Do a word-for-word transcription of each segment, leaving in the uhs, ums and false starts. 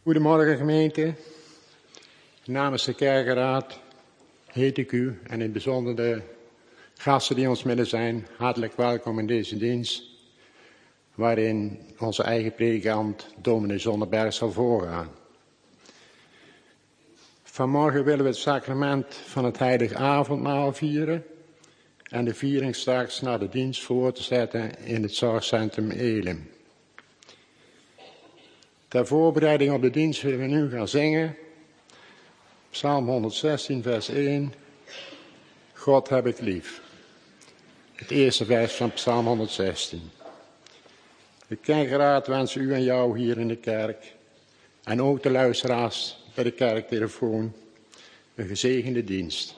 Goedemorgen gemeente. Namens de kerkenraad heet ik u en in het bijzonder de gasten die ons midden zijn, hartelijk welkom in deze dienst, waarin onze eigen predikant dominee Zonneberg zal voorgaan. Vanmorgen willen we het sacrament van het heilige avondmaal vieren en de viering straks naar de dienst voor te zetten in het zorgcentrum Elim. Ter voorbereiding op de dienst willen we nu gaan zingen. Psalm honderdzestien, vers één. God heb ik lief. Het eerste vers van Psalm honderdzestien. De kerkraad wens u en jou hier in de kerk en ook de luisteraars bij de kerktelefoon een gezegende dienst.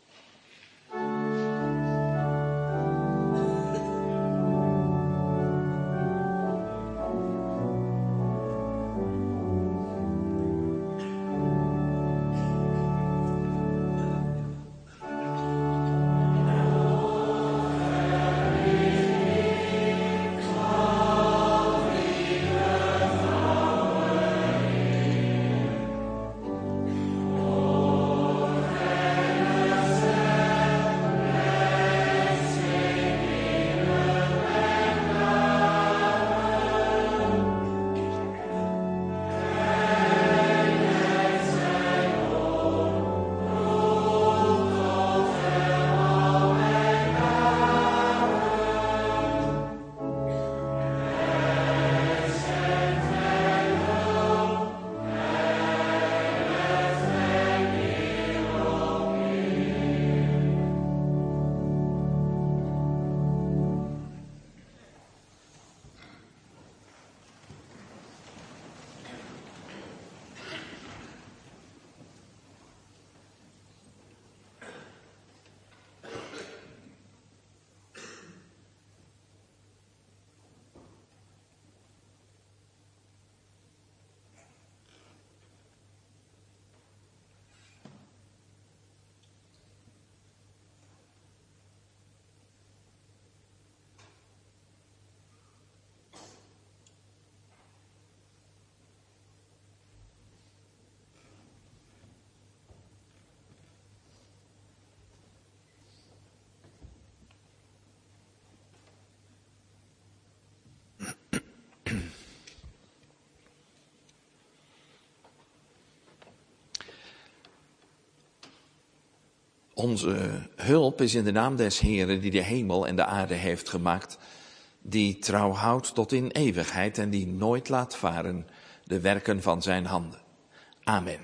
Onze hulp is in de naam des Heeren die de hemel en de aarde heeft gemaakt, die trouw houdt tot in eeuwigheid en die nooit laat varen de werken van zijn handen. Amen.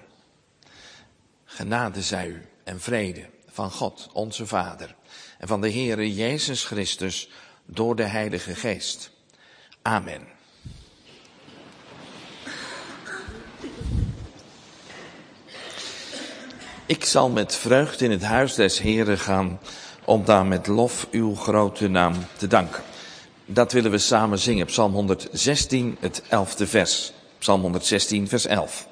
Genade zij u en vrede van God, onze Vader, en van de Heere Jezus Christus door de Heilige Geest. Amen. Ik zal met vreugde in het huis des Heeren gaan, om daar met lof uw grote naam te danken. Dat willen we samen zingen, Psalm honderdzestien, het elfde vers. Psalm honderdzestien, vers elf.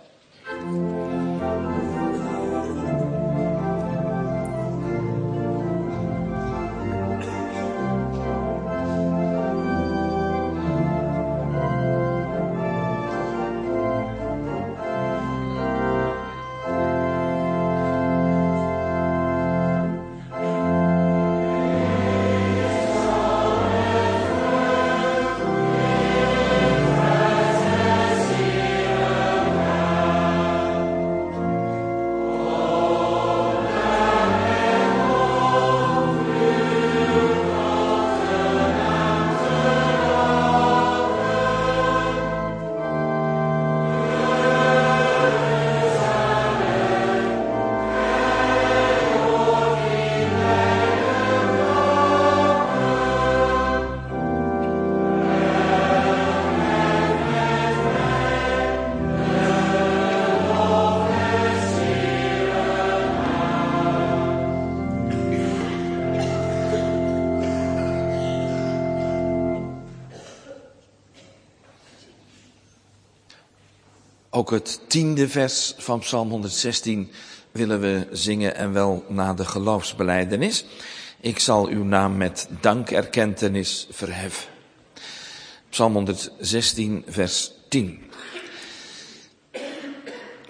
Ook het tiende vers van Psalm honderdzestien willen we zingen en wel na de geloofsbelijdenis. Ik zal uw naam met dankerkentenis verheffen. Psalm honderdzestien vers tien.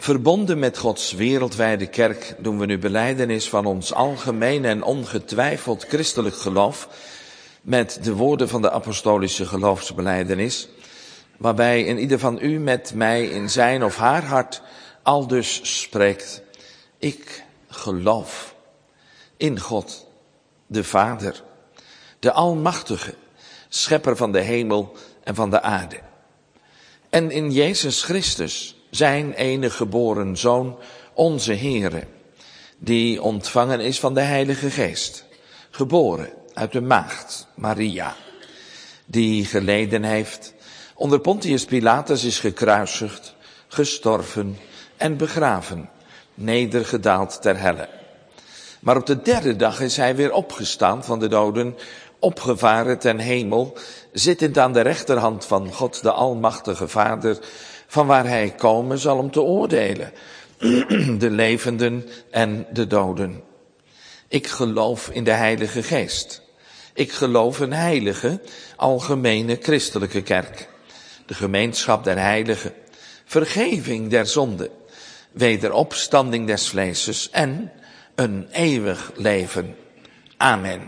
Verbonden met Gods wereldwijde kerk doen we nu belijdenis van ons algemeen en ongetwijfeld christelijk geloof met de woorden van de apostolische geloofsbelijdenis, waarbij in ieder van u met mij in zijn of haar hart aldus spreekt: ik geloof in God, de Vader, de Almachtige, schepper van de hemel en van de aarde. En in Jezus Christus, zijn enige geboren Zoon, onze Heere, die ontvangen is van de Heilige Geest, geboren uit de maagd Maria, die geleden heeft, onder Pontius Pilatus is gekruisigd, gestorven en begraven, nedergedaald ter helle. Maar op de derde dag is hij weer opgestaan van de doden, opgevaren ten hemel, zittend aan de rechterhand van God de Almachtige Vader, van waar hij komen zal om te oordelen, de levenden en de doden. Ik geloof in de Heilige Geest. Ik geloof een heilige, algemene christelijke kerk, de gemeenschap der heiligen, vergeving der zonden, wederopstanding des vleeses en een eeuwig leven. Amen.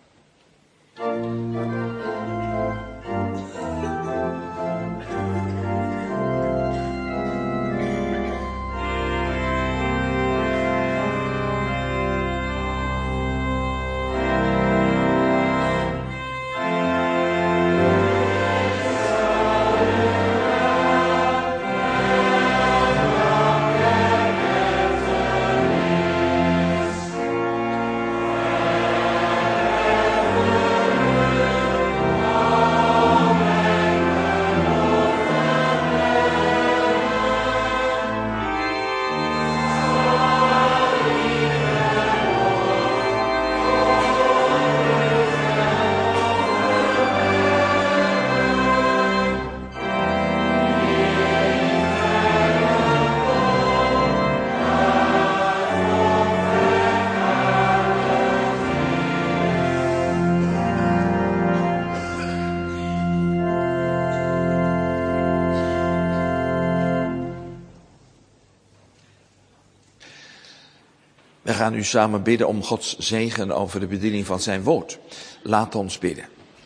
We gaan nu samen bidden om Gods zegen over de bediening van zijn woord. Laat ons bidden.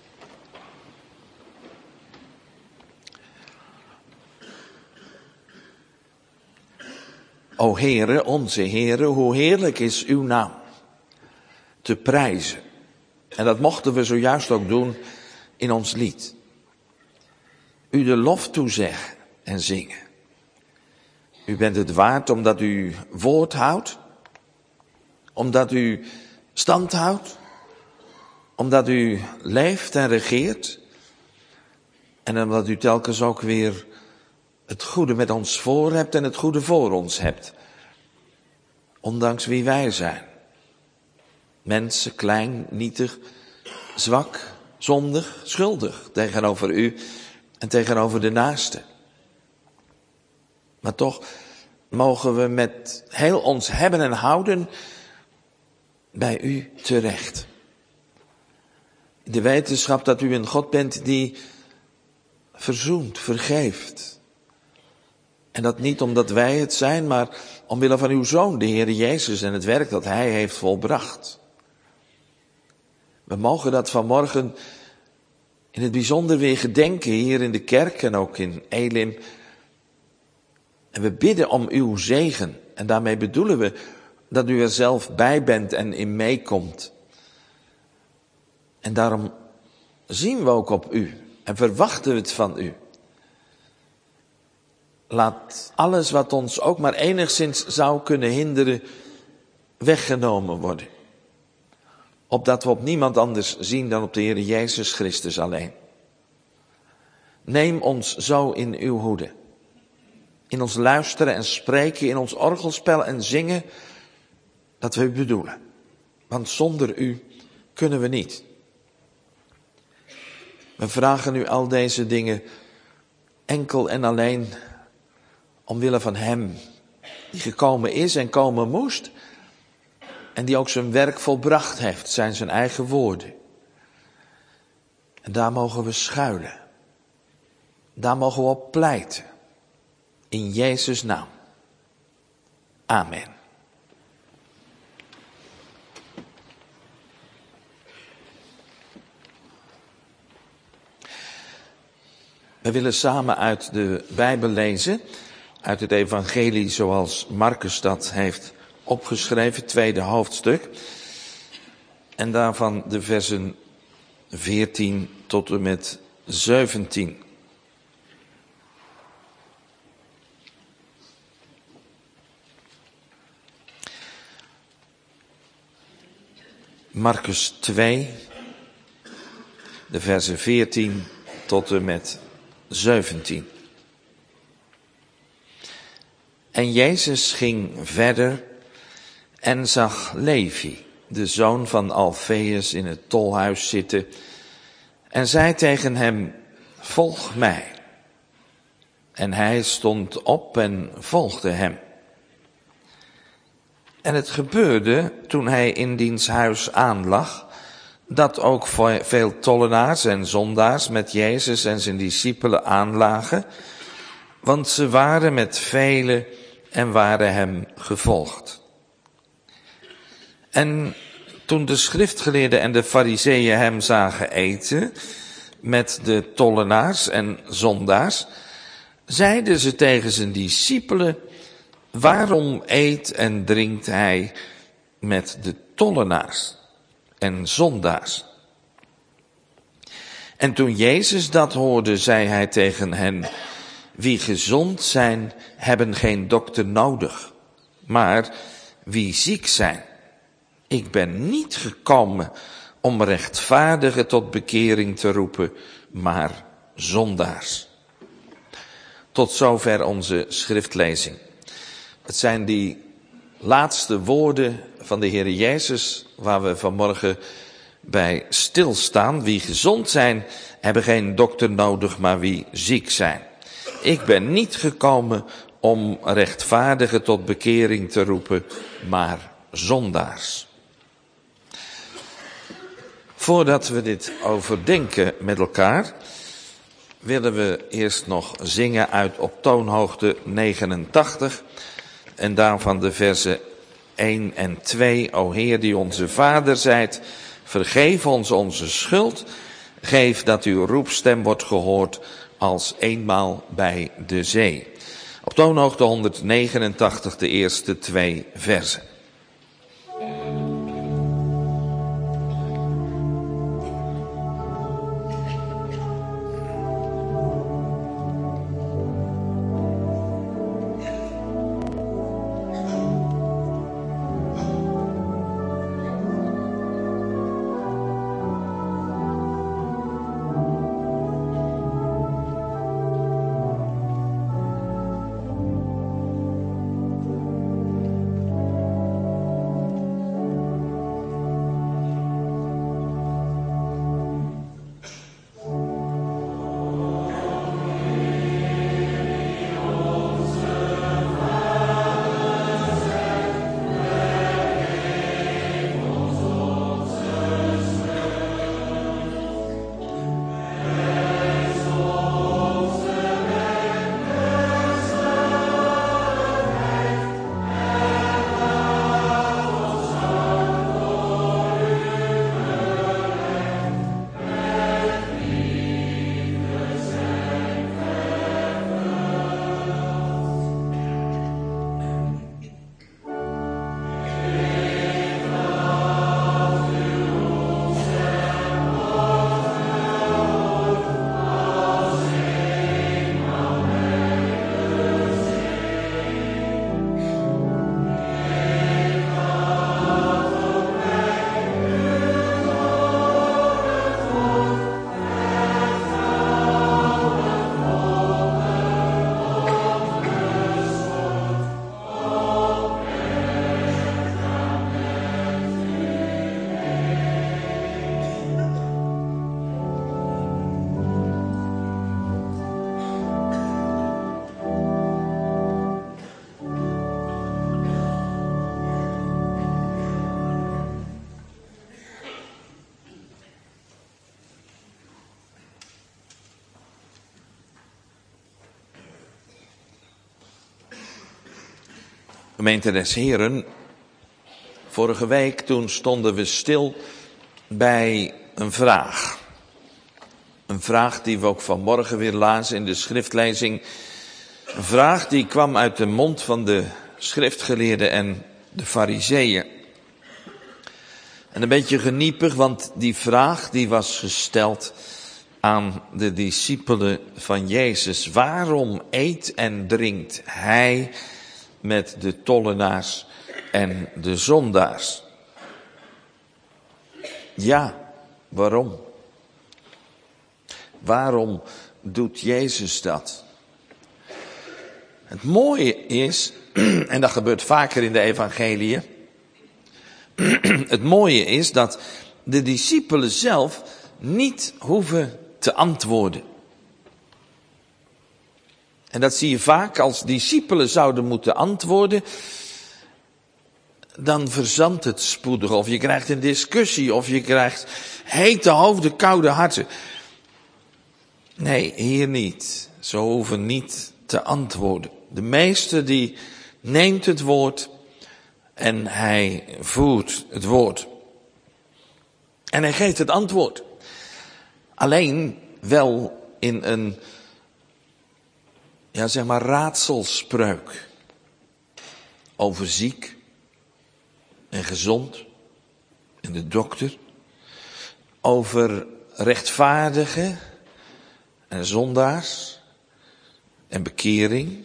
O Heere, onze Heere, hoe heerlijk is uw naam te prijzen. En dat mochten we zojuist ook doen in ons lied. U de lof toezeggen en zingen. U bent het waard omdat u woord houdt. Omdat u stand houdt, omdat u leeft en regeert en omdat u telkens ook weer het goede met ons voor hebt en het goede voor ons hebt. Ondanks wie wij zijn. Mensen, klein, nietig, zwak, zondig, schuldig tegenover u en tegenover de naaste. Maar toch mogen we met heel ons hebben en houden bij u terecht. De wetenschap dat u een God bent die verzoent, vergeeft. En dat niet omdat wij het zijn, maar omwille van uw Zoon, de Heer Jezus, en het werk dat Hij heeft volbracht. We mogen dat vanmorgen in het bijzonder weer gedenken hier in de kerk en ook in Elim. En we bidden om uw zegen. En daarmee bedoelen we dat u er zelf bij bent en in meekomt. En daarom zien we ook op u en verwachten we het van u. Laat alles wat ons ook maar enigszins zou kunnen hinderen, weggenomen worden. Opdat we op niemand anders zien dan op de Heer Jezus Christus alleen. Neem ons zo in uw hoede. In ons luisteren en spreken, in ons orgelspel en zingen, dat we u bedoelen. Want zonder u kunnen we niet. We vragen u al deze dingen enkel en alleen omwille van hem die gekomen is en komen moest en die ook zijn werk volbracht heeft, zijn zijn eigen woorden. En daar mogen we schuilen. Daar mogen we op pleiten. In Jezus' naam. Amen. We willen samen uit de Bijbel lezen, uit het evangelie zoals Marcus dat heeft opgeschreven, tweede hoofdstuk. En daarvan de versen veertien tot en met zeventien. Marcus twee, de versen veertien tot en met zeventien. En Jezus ging verder en zag Levi, de zoon van Alfeus, in het tolhuis zitten en zei tegen hem, volg mij. En hij stond op en volgde hem. En het gebeurde, toen hij in diens huis aanlag, dat ook veel tollenaars en zondaars met Jezus en zijn discipelen aanlagen, want ze waren met velen en waren hem gevolgd. En toen de schriftgeleerden en de fariseeën hem zagen eten met de tollenaars en zondaars, zeiden ze tegen zijn discipelen, waarom eet en drinkt hij met de tollenaars en zondaars? En toen Jezus dat hoorde, zei hij tegen hen, wie gezond zijn, hebben geen dokter nodig, maar wie ziek zijn. Ik ben niet gekomen om rechtvaardigen tot bekering te roepen, maar zondaars. Tot zover onze schriftlezing. Het zijn die laatste woorden van de Heer Jezus waar we vanmorgen bij stilstaan. Wie gezond zijn, hebben geen dokter nodig, maar wie ziek zijn. Ik ben niet gekomen om rechtvaardigen tot bekering te roepen, maar zondaars. Voordat we dit overdenken met elkaar, willen we eerst nog zingen uit op toonhoogte negenentachtig. En daarvan de versen één en twee. O Heer die onze Vader zijt, vergeef ons onze schuld. Geef dat uw roepstem wordt gehoord als eenmaal bij de zee. Op toonhoogte honderdnegenentachtig, de eerste twee versen. Gemeente des Heren, vorige week toen stonden we stil bij een vraag. Een vraag die we ook vanmorgen weer lazen in de schriftlezing. Een vraag die kwam uit de mond van de schriftgeleerden en de farizeeën. En een beetje geniepig, want die vraag die was gesteld aan de discipelen van Jezus. Waarom eet en drinkt hij met de tollenaars en de zondaars? Ja, waarom? Waarom doet Jezus dat? Het mooie is, en dat gebeurt vaker in de evangeliën, het mooie is dat de discipelen zelf niet hoeven te antwoorden. En dat zie je vaak, als discipelen zouden moeten antwoorden, dan verzandt het spoedig. Of je krijgt een discussie, of je krijgt hete hoofden, koude harten. Nee, hier niet. Ze hoeven niet te antwoorden. De meester die neemt het woord en hij voert het woord. En hij geeft het antwoord. Alleen wel in een, ja zeg maar, raadselspreuk. Over ziek en gezond en de dokter. Over rechtvaardigen en zondaars en bekering.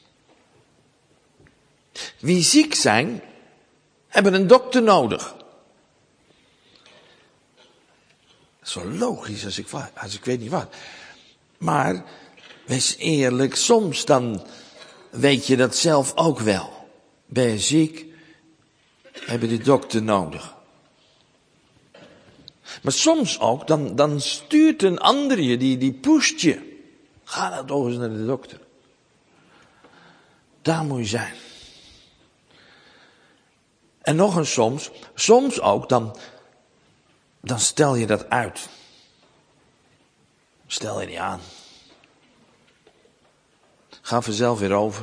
Wie ziek zijn, hebben een dokter nodig. Zo logisch als ik, als ik weet niet wat. Maar, wees eerlijk, soms dan weet je dat zelf ook wel. Ben je ziek, heb je de dokter nodig. Maar soms ook, dan, dan stuurt een ander je, die, die pusht je. Ga nou toch eens naar de dokter. Daar moet je zijn. En nog eens soms, soms ook, dan, dan stel je dat uit. Stel je niet aan. Ga vanzelf weer over.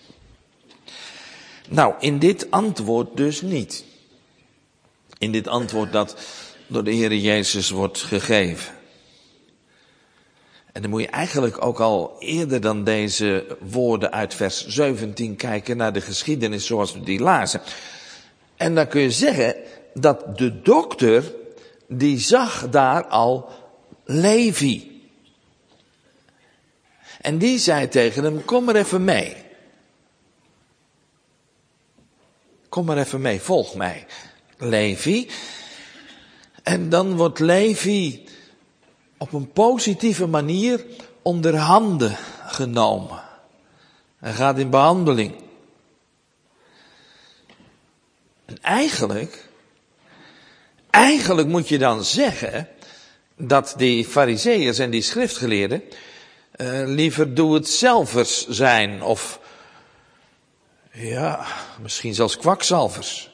Nou, in dit antwoord dus niet. In dit antwoord dat door de Heere Jezus wordt gegeven. En dan moet je eigenlijk ook al eerder dan deze woorden uit vers zeventien kijken naar de geschiedenis zoals we die lazen. En dan kun je zeggen dat de dokter, die zag daar al Levi. En die zei tegen hem, kom maar even mee. Kom maar even mee, volg mij, Levi. En dan wordt Levi op een positieve manier onder handen genomen. Hij gaat in behandeling. En eigenlijk, eigenlijk moet je dan zeggen dat die farizeeërs en die schriftgeleerden uh, liever doe-het-zelvers zijn. Of ja, misschien zelfs kwakzalvers.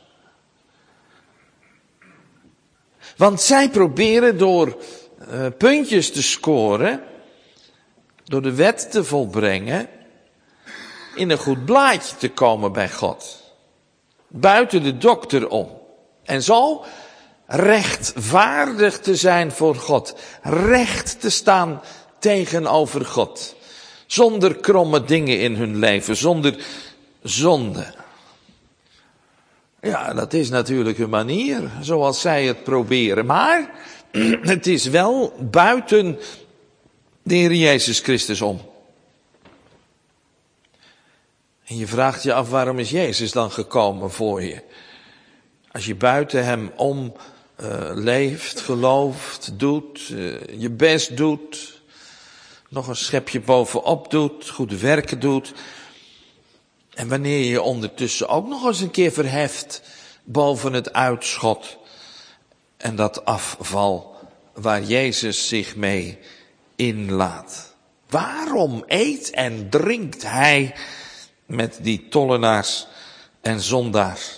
Want zij proberen door uh, puntjes te scoren, door de wet te volbrengen, in een goed blaadje te komen bij God. Buiten de dokter om. En zo rechtvaardig te zijn voor God. Recht te staan tegenover God. Zonder kromme dingen in hun leven. Zonder zonde. Ja, dat is natuurlijk een manier zoals zij het proberen. Maar het is wel buiten de Heer Jezus Christus om. En je vraagt je af, waarom is Jezus dan gekomen voor je? Als je buiten hem om uh, leeft, gelooft, doet, uh, je best doet, nog een schepje bovenop doet, goede werken doet. En wanneer je je ondertussen ook nog eens een keer verheft boven het uitschot en dat afval waar Jezus zich mee inlaat. Waarom eet en drinkt hij met die tollenaars en zondaars?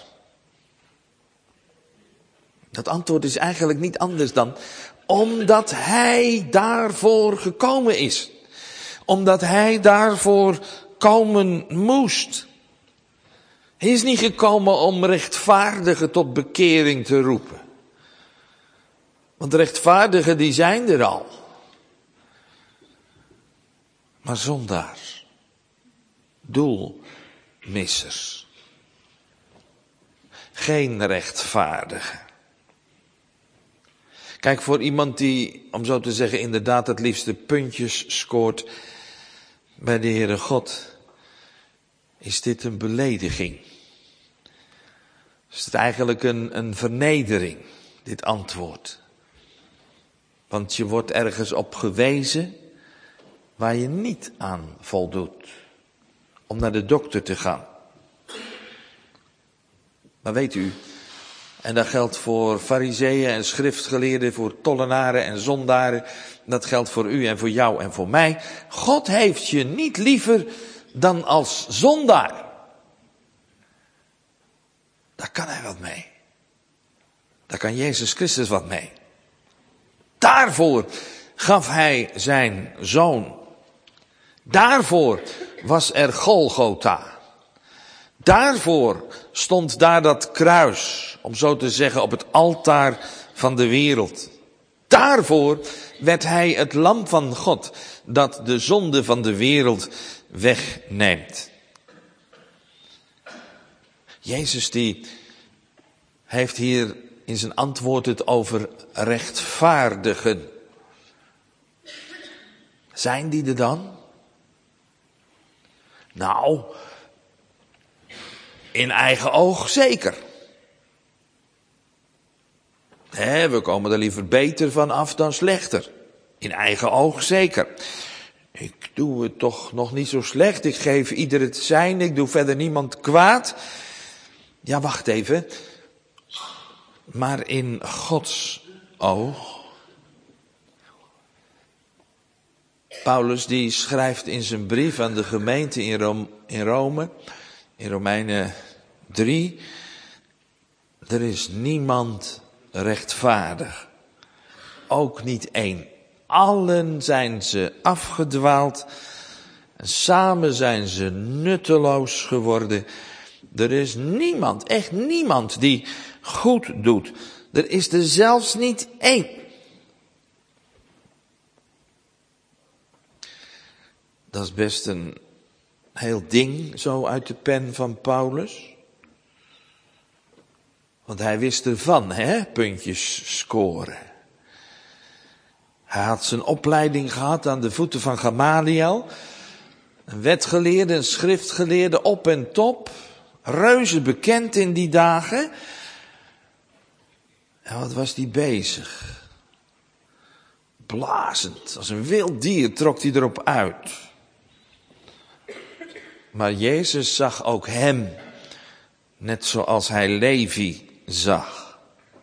Dat antwoord is eigenlijk niet anders dan omdat hij daarvoor gekomen is. Omdat hij daarvoor komen moest. Hij is niet gekomen om rechtvaardigen tot bekering te roepen. Want rechtvaardigen die zijn er al. Maar zondaars. Doelmissers. Geen rechtvaardigen. Kijk, voor iemand die, om zo te zeggen, inderdaad het liefste puntjes scoort bij de Heere God, is dit een belediging. Is het eigenlijk een, een vernedering, dit antwoord. Want je wordt ergens op gewezen waar je niet aan voldoet. Om naar de dokter te gaan. Maar weet u, en dat geldt voor farizeeën en schriftgeleerden, voor tollenaren en zondaren. Dat geldt voor u en voor jou en voor mij. God heeft je niet liever dan als zondaar. Daar kan hij wat mee. Daar kan Jezus Christus wat mee. Daarvoor gaf hij zijn zoon. Daarvoor was er Golgotha. Daarvoor stond daar dat kruis, om zo te zeggen, op het altaar van de wereld. Daarvoor werd hij het lam van God, dat de zonde van de wereld wegneemt. Jezus die heeft hier in zijn antwoord het over rechtvaardigen. Zijn die er dan? Nou, in eigen oog zeker. He, we komen er liever beter van af dan slechter. In eigen oog zeker. Ik doe het toch nog niet zo slecht. Ik geef ieder het zijn. Ik doe verder niemand kwaad. Ja, wacht even. Maar in Gods oog. Paulus die schrijft in zijn brief aan de gemeente in, Rome, in Rome, in Romeinen drie. Er is niemand rechtvaardig. Ook niet één. Allen zijn ze afgedwaald. En samen zijn ze nutteloos geworden. Er is niemand, echt niemand die goed doet. Er is er zelfs niet één. Dat is best een heel ding, zo uit de pen van Paulus. Want hij wist ervan, hè, puntjes scoren. Hij had zijn opleiding gehad aan de voeten van Gamaliel. Een wetgeleerde, een schriftgeleerde, op en top. Reuze bekend in die dagen. En wat was die bezig? Blazend, als een wild dier trok hij erop uit. Maar Jezus zag ook hem, net zoals hij Levi zag.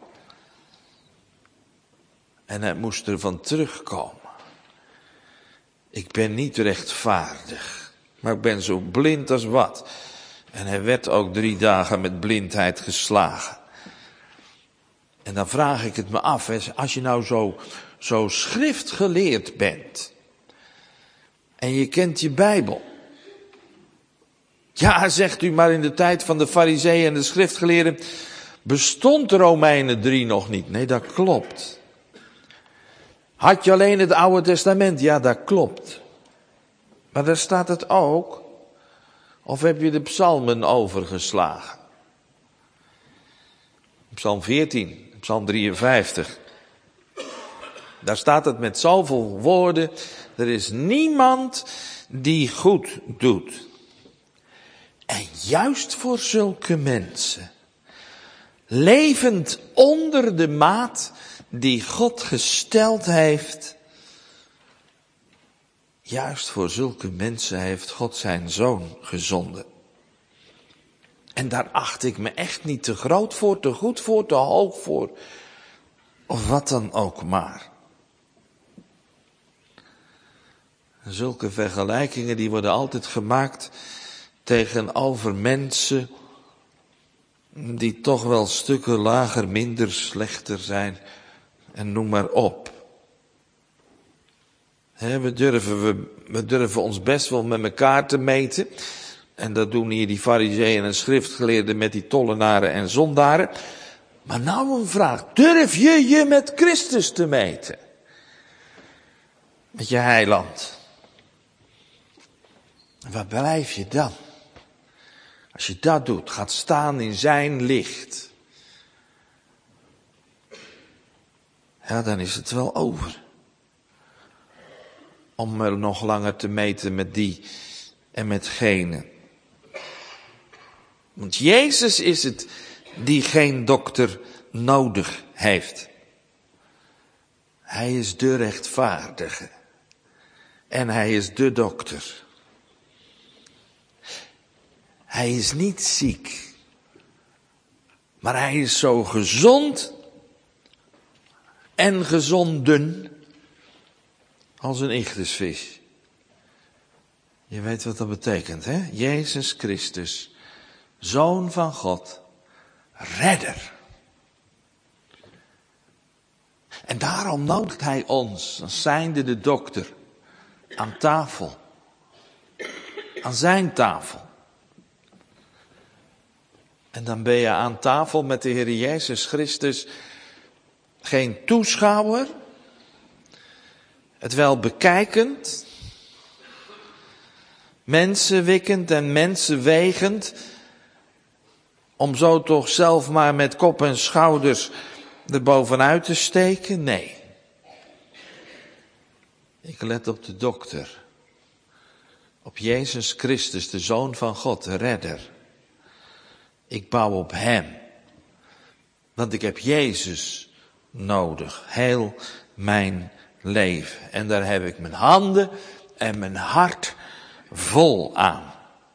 En hij moest ervan terugkomen. Ik ben niet rechtvaardig, maar ik ben zo blind als wat. En hij werd ook drie dagen met blindheid geslagen. En dan vraag ik het me af, als je nou zo, zo schriftgeleerd bent. En je kent je Bijbel. Ja, zegt u, maar in de tijd van de farizeeën en de schriftgeleerden bestond Romeinen drie nog niet. Nee, dat klopt. Had je alleen het Oude Testament? Ja, dat klopt. Maar daar staat het ook. Of heb je de psalmen overgeslagen? Psalm veertien, Psalm drieënvijftig. Daar staat het met zoveel woorden. Er is niemand die goed doet. En juist voor zulke mensen, levend onder de maat die God gesteld heeft, juist voor zulke mensen heeft God zijn zoon gezonden. En daar acht ik me echt niet te groot voor, te goed voor, te hoog voor, of wat dan ook maar. En zulke vergelijkingen die worden altijd gemaakt tegenover mensen die toch wel stukken lager, minder, slechter zijn. En noem maar op. He, we, durven, we, we durven ons best wel met elkaar te meten. En dat doen hier die farizeeën en schriftgeleerden met die tollenaren en zondaren. Maar nou een vraag. Durf je je met Christus te meten? Met je heiland? En waar blijf je dan? Als je dat doet, gaat staan in zijn licht. Ja, dan is het wel over. Om er nog langer te meten met die en met gene. Want Jezus is het die geen dokter nodig heeft. Hij is de rechtvaardige. En hij is de dokter. Hij is niet ziek. Maar hij is zo gezond en gezonden als een ichthusvis. Je weet wat dat betekent, hè? Jezus Christus, Zoon van God, redder. En daarom nodigt hij ons, als zijnde de dokter, aan tafel. Aan zijn tafel. En dan ben je aan tafel met de Heer Jezus Christus geen toeschouwer, het wel bekijkend, mensen wikkend en mensen wegend, om zo toch zelf maar met kop en schouders er bovenuit te steken? Nee. Ik let op de dokter, op Jezus Christus, de Zoon van God, de redder. Ik bouw op hem, want ik heb Jezus nodig, heel mijn leven. En daar heb ik mijn handen en mijn hart vol aan.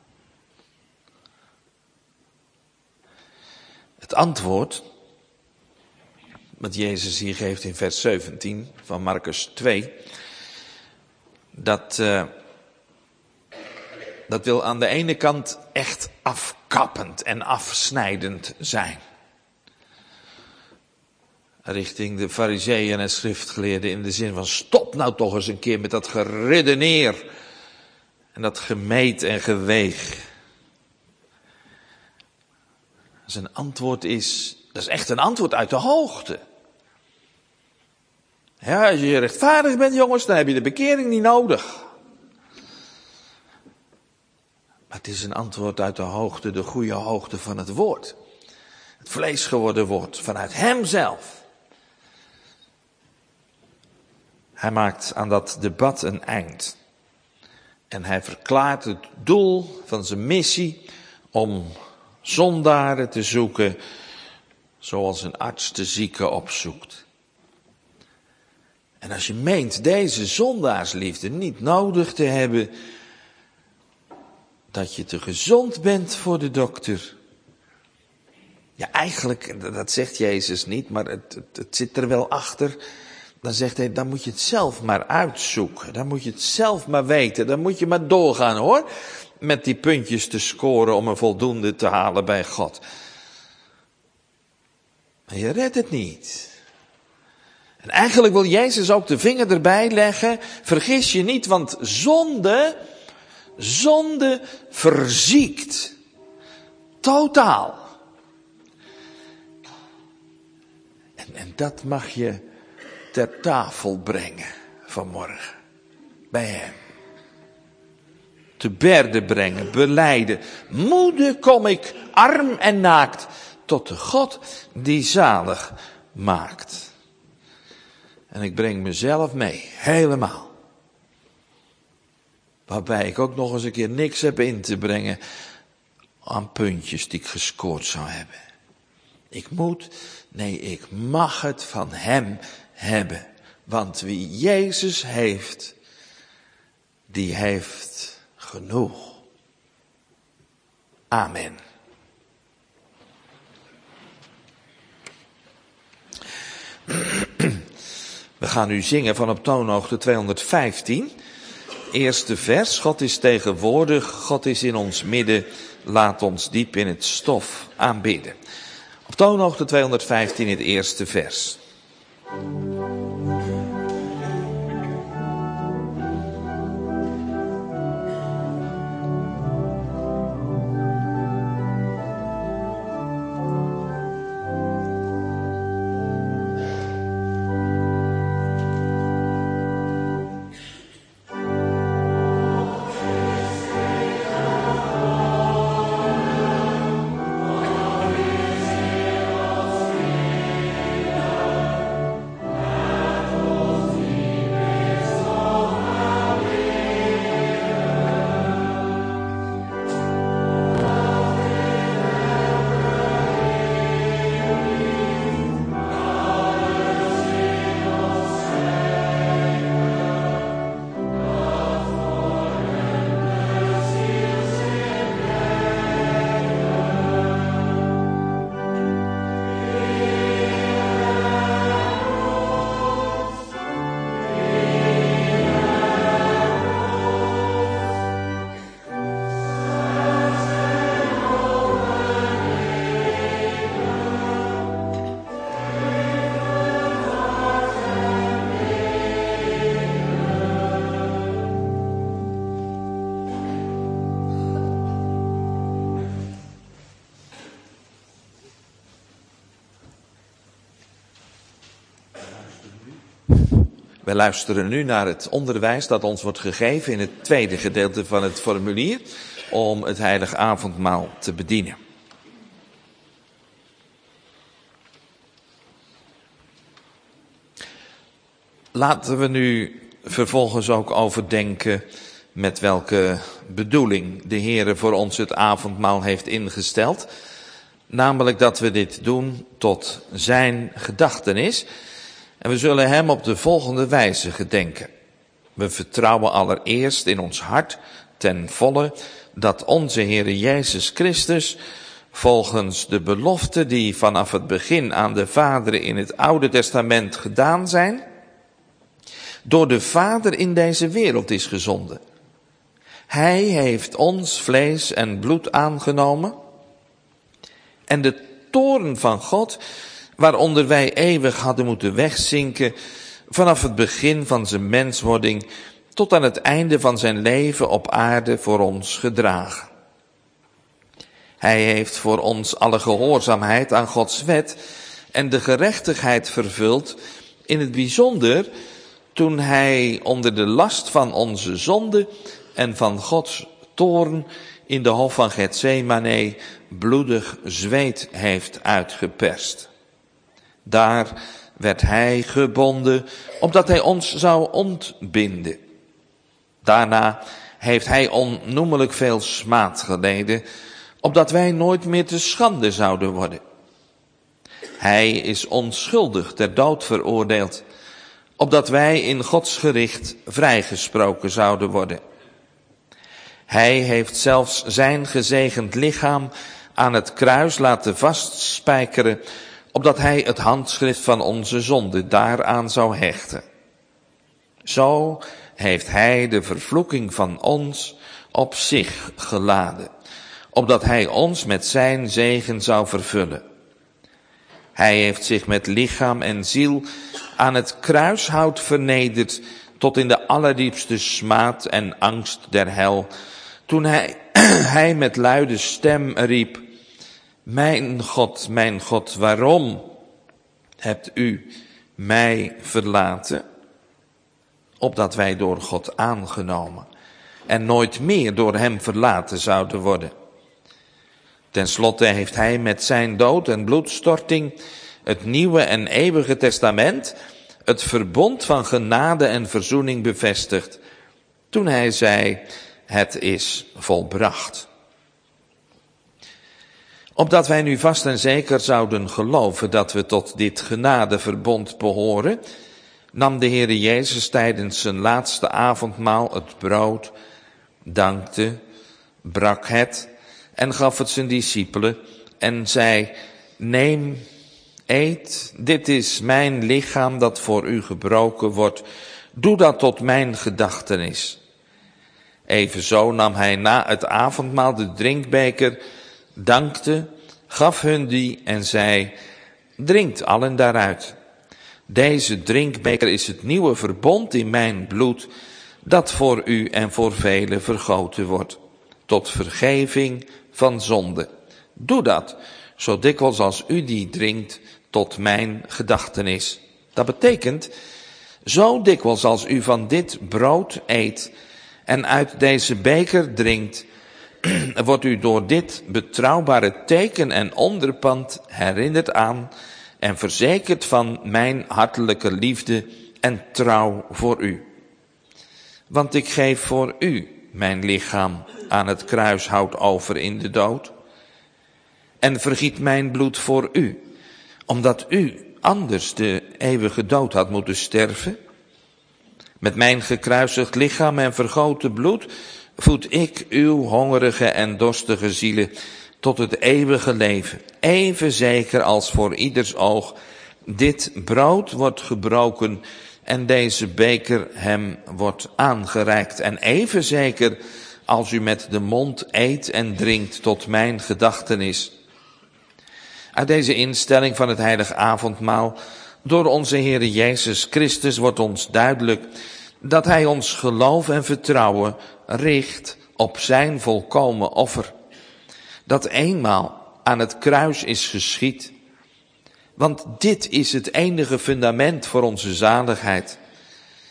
Het antwoord wat Jezus hier geeft in vers zeventien van Marcus twee, dat, uh, dat wil aan de ene kant echt afkappend en afsnijdend zijn. Richting de farizeeën en schriftgeleerden in de zin van stop nou toch eens een keer met dat geredeneer en dat gemeet en geweeg. Zijn antwoord is, dat is echt een antwoord uit de hoogte. Ja, als je rechtvaardig bent, jongens, dan heb je de bekering niet nodig. Maar het is een antwoord uit de hoogte, de goede hoogte van het woord. Het vlees geworden woord, vanuit hemzelf. Hij maakt aan dat debat een eind. En hij verklaart het doel van zijn missie om zondaren te zoeken, zoals een arts de zieke opzoekt. En als je meent deze zondaarsliefde niet nodig te hebben, dat je te gezond bent voor de dokter. Ja, eigenlijk, dat zegt Jezus niet, maar het, het, het zit er wel achter. Dan zegt hij, dan moet je het zelf maar uitzoeken. Dan moet je het zelf maar weten. Dan moet je maar doorgaan, hoor. Met die puntjes te scoren om een voldoende te halen bij God. Maar je redt het niet. En eigenlijk wil Jezus ook de vinger erbij leggen. Vergis je niet, want zonde, zonde verziekt. Totaal. En, en dat mag je ter tafel brengen vanmorgen. Bij hem. Te berde brengen, belijden. Moede kom ik, arm en naakt, tot de God die zalig maakt. En ik breng mezelf mee, helemaal. Waarbij ik ook nog eens een keer niks heb in te brengen aan puntjes die ik gescoord zou hebben. Ik moet, nee, ik mag het van hem hebben. Want wie Jezus heeft, die heeft genoeg. Amen. We gaan nu zingen van op toonhoogte tweehonderdvijftien. Eerste vers. God is tegenwoordig, God is in ons midden. Laat ons diep in het stof aanbidden. Op toonhoogte tweehonderdvijftien het eerste vers. Wij luisteren nu naar het onderwijs dat ons wordt gegeven in het tweede gedeelte van het formulier om het heilige avondmaal te bedienen. Laten we nu vervolgens ook overdenken met welke bedoeling de Heere voor ons het avondmaal heeft ingesteld. Namelijk dat we dit doen tot zijn gedachtenis. En we zullen hem op de volgende wijze gedenken. We vertrouwen allereerst in ons hart ten volle dat onze Heere Jezus Christus volgens de beloften die vanaf het begin aan de vaderen in het Oude Testament gedaan zijn, door de Vader in deze wereld is gezonden. Hij heeft ons vlees en bloed aangenomen en de toorn van God, waaronder wij eeuwig hadden moeten wegzinken, vanaf het begin van zijn menswording tot aan het einde van zijn leven op aarde voor ons gedragen. Hij heeft voor ons alle gehoorzaamheid aan Gods wet en de gerechtigheid vervuld, in het bijzonder toen hij onder de last van onze zonde en van Gods toorn in de hof van Getsemane bloedig zweet heeft uitgeperst. Daar werd hij gebonden, opdat hij ons zou ontbinden. Daarna heeft hij onnoemelijk veel smaad geleden, opdat wij nooit meer te schande zouden worden. Hij is onschuldig ter dood veroordeeld, opdat wij in Gods gericht vrijgesproken zouden worden. Hij heeft zelfs zijn gezegend lichaam aan het kruis laten vastspijkeren, opdat hij het handschrift van onze zonde daaraan zou hechten. Zo heeft hij de vervloeking van ons op zich geladen, opdat hij ons met zijn zegen zou vervullen. Hij heeft zich met lichaam en ziel aan het kruishout vernederd tot in de allerdiepste smaad en angst der hel, toen hij, hij met luide stem riep: Mijn God, mijn God, waarom hebt u mij verlaten? Opdat wij door God aangenomen en nooit meer door hem verlaten zouden worden. Ten slotte heeft hij met zijn dood en bloedstorting het nieuwe en eeuwige testament, het verbond van genade en verzoening bevestigd, toen hij zei: het is volbracht. Opdat wij nu vast en zeker zouden geloven dat we tot dit genadeverbond behoren, nam de Heere Jezus tijdens zijn laatste avondmaal het brood, dankte, brak het en gaf het zijn discipelen en zei: neem, eet, dit is mijn lichaam dat voor u gebroken wordt, doe dat tot mijn gedachtenis. Evenzo nam hij na het avondmaal de drinkbeker, dankte, gaf hun die en zei: drinkt allen daaruit. Deze drinkbeker is het nieuwe verbond in mijn bloed, dat voor u en voor velen vergoten wordt, tot vergeving van zonde. Doe dat, zo dikwijls als u die drinkt, tot mijn gedachtenis. Dat betekent, zo dikwijls als u van dit brood eet en uit deze beker drinkt, wordt u door dit betrouwbare teken en onderpand herinnerd aan en verzekerd van mijn hartelijke liefde en trouw voor u. Want ik geef voor u mijn lichaam aan het kruishout over in de dood en vergiet mijn bloed voor u, omdat u anders de eeuwige dood had moeten sterven. Met mijn gekruisigd lichaam en vergoten bloed voed ik uw hongerige en dorstige zielen tot het eeuwige leven. Even zeker als voor ieders oog dit brood wordt gebroken en deze beker hem wordt aangereikt. En even zeker als u met de mond eet en drinkt tot mijn gedachtenis. Uit deze instelling van het heilige avondmaal door onze Heere Jezus Christus wordt ons duidelijk dat hij ons geloof en vertrouwen richt op zijn volkomen offer, dat eenmaal aan het kruis is geschied. Want dit is het enige fundament voor onze zaligheid.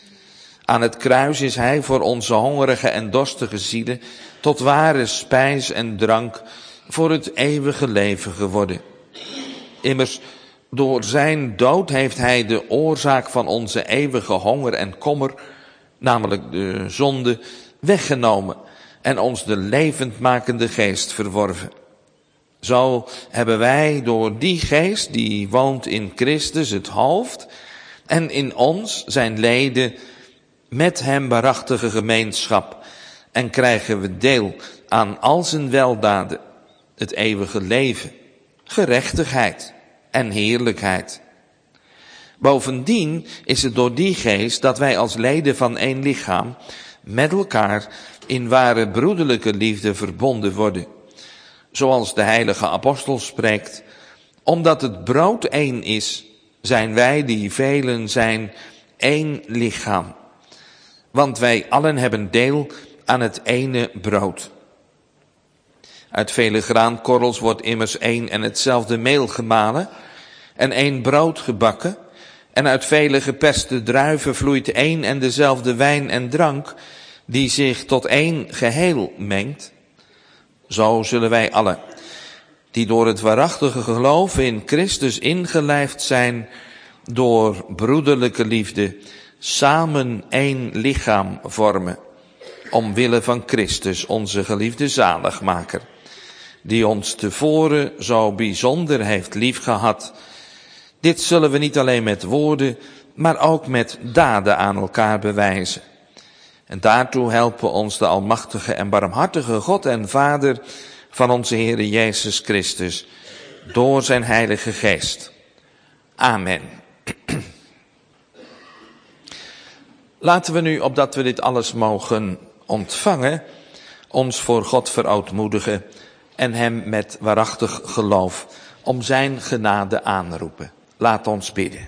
Aan het kruis is hij voor onze hongerige en dorstige zielen tot ware spijs en drank voor het eeuwige leven geworden. Immers, door zijn dood heeft hij de oorzaak van onze eeuwige honger en kommer, namelijk de zonde, weggenomen en ons de levendmakende geest verworven. Zo hebben wij door die geest, die woont in Christus, het hoofd, en in ons, zijn leden, met hem waarachtige gemeenschap, en krijgen we deel aan al zijn weldaden, het eeuwige leven, gerechtigheid en heerlijkheid. Bovendien is het door die geest dat wij als leden van één lichaam met elkaar in ware broederlijke liefde verbonden worden. Zoals de heilige apostel spreekt, omdat het brood één is, zijn wij die velen zijn één lichaam. Want wij allen hebben deel aan het ene brood. Uit vele graankorrels wordt immers één en hetzelfde meel gemalen en één brood gebakken. En uit vele geperste druiven vloeit één en dezelfde wijn en drank, die zich tot één geheel mengt. Zo zullen wij allen, die door het waarachtige geloof in Christus ingelijfd zijn, door broederlijke liefde, samen één lichaam vormen, omwille van Christus, onze geliefde zaligmaker, die ons tevoren zo bijzonder heeft liefgehad. Dit zullen we niet alleen met woorden, maar ook met daden aan elkaar bewijzen. En daartoe helpen ons de almachtige en barmhartige God en Vader van onze Heere Jezus Christus, door zijn Heilige Geest. Amen. Laten we nu, opdat we dit alles mogen ontvangen, ons voor God verootmoedigen en hem met waarachtig geloof om zijn genade aanroepen. Laat ons bidden.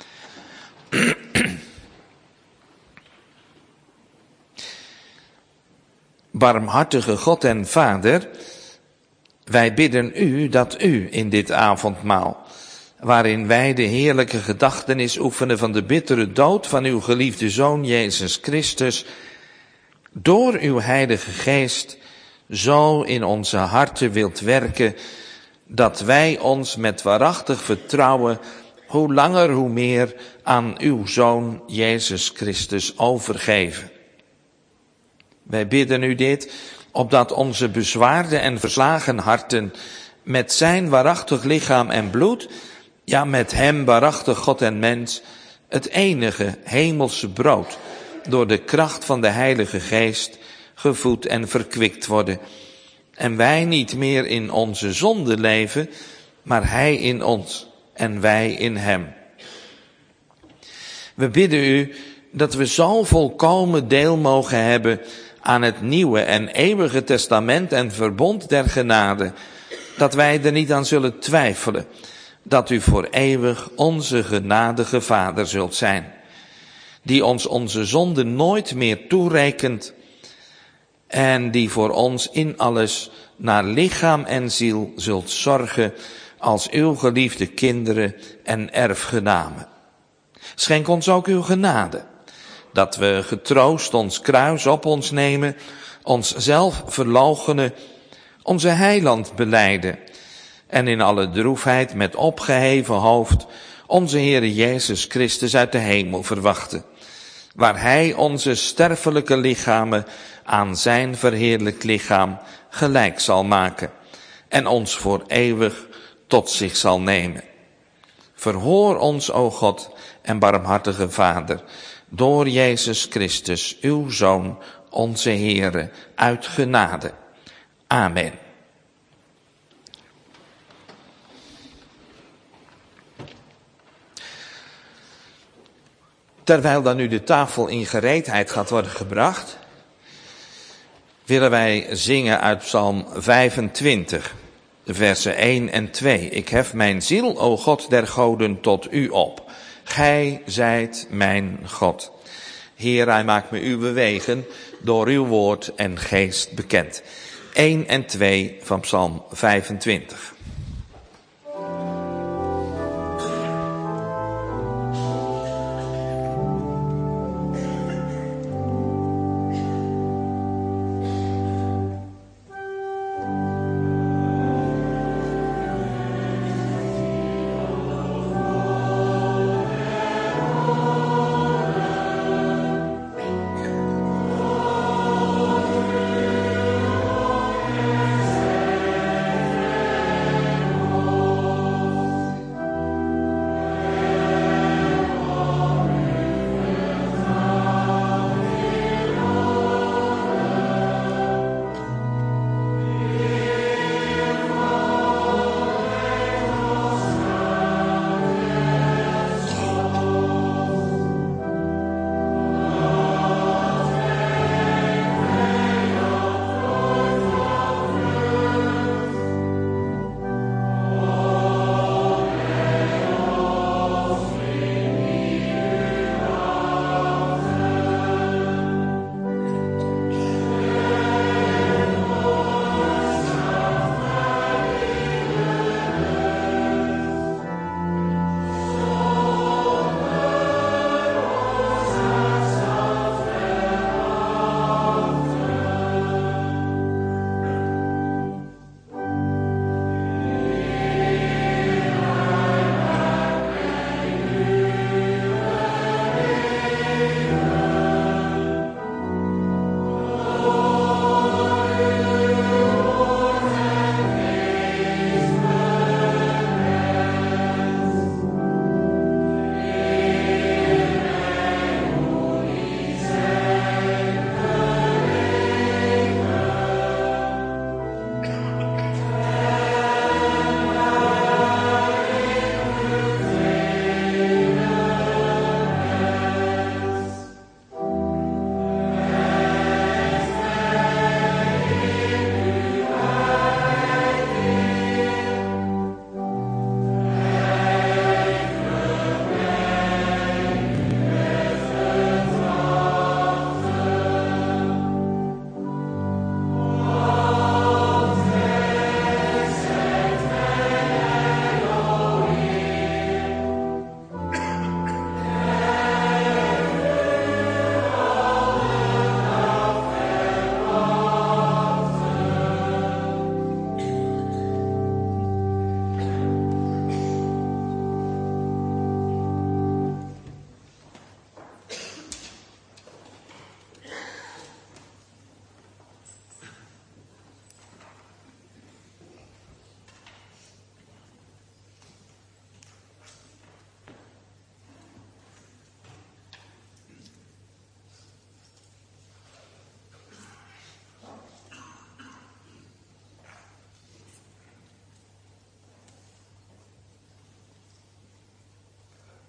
Barmhartige God en Vader, wij bidden u dat u in dit avondmaal, waarin wij de heerlijke gedachtenis oefenen van de bittere dood van uw geliefde Zoon Jezus Christus, door uw Heilige Geest zo in onze harten wilt werken, dat wij ons met waarachtig vertrouwen hoe langer hoe meer aan uw Zoon Jezus Christus overgeven. Wij bidden u dit, opdat onze bezwaarde en verslagen harten met zijn waarachtig lichaam en bloed, ja met hem waarachtig God en mens, het enige hemelse brood, door de kracht van de Heilige Geest gevoed en verkwikt worden. En wij niet meer in onze zonde leven, maar hij in ons en wij in hem. We bidden u dat we zo volkomen deel mogen hebben aan het nieuwe en eeuwige testament en verbond der genade, dat wij er niet aan zullen twijfelen, dat u voor eeuwig onze genadige Vader zult zijn, die ons onze zonde nooit meer toerekent en die voor ons in alles naar lichaam en ziel zult zorgen als uw geliefde kinderen en erfgenamen. Schenk ons ook uw genade, dat we getroost ons kruis op ons nemen, onszelf verloochenen, onze heiland belijden en in alle droefheid met opgeheven hoofd onze Heere Jezus Christus uit de hemel verwachten, waar hij onze sterfelijke lichamen aan zijn verheerlijkt lichaam gelijk zal maken en ons voor eeuwig tot zich zal nemen. Verhoor ons, o God en barmhartige Vader, door Jezus Christus, uw Zoon, onze Heere, uit genade. Amen. Terwijl dan nu de tafel in gereedheid gaat worden gebracht, willen wij zingen uit Psalm vijfentwintig, versen één en twee. Ik hef mijn ziel, o God der goden, tot u op. Gij zijt mijn God. Heer, hij maakt me uw wegen door uw woord en geest bekend. één en twee van Psalm vijfentwintig.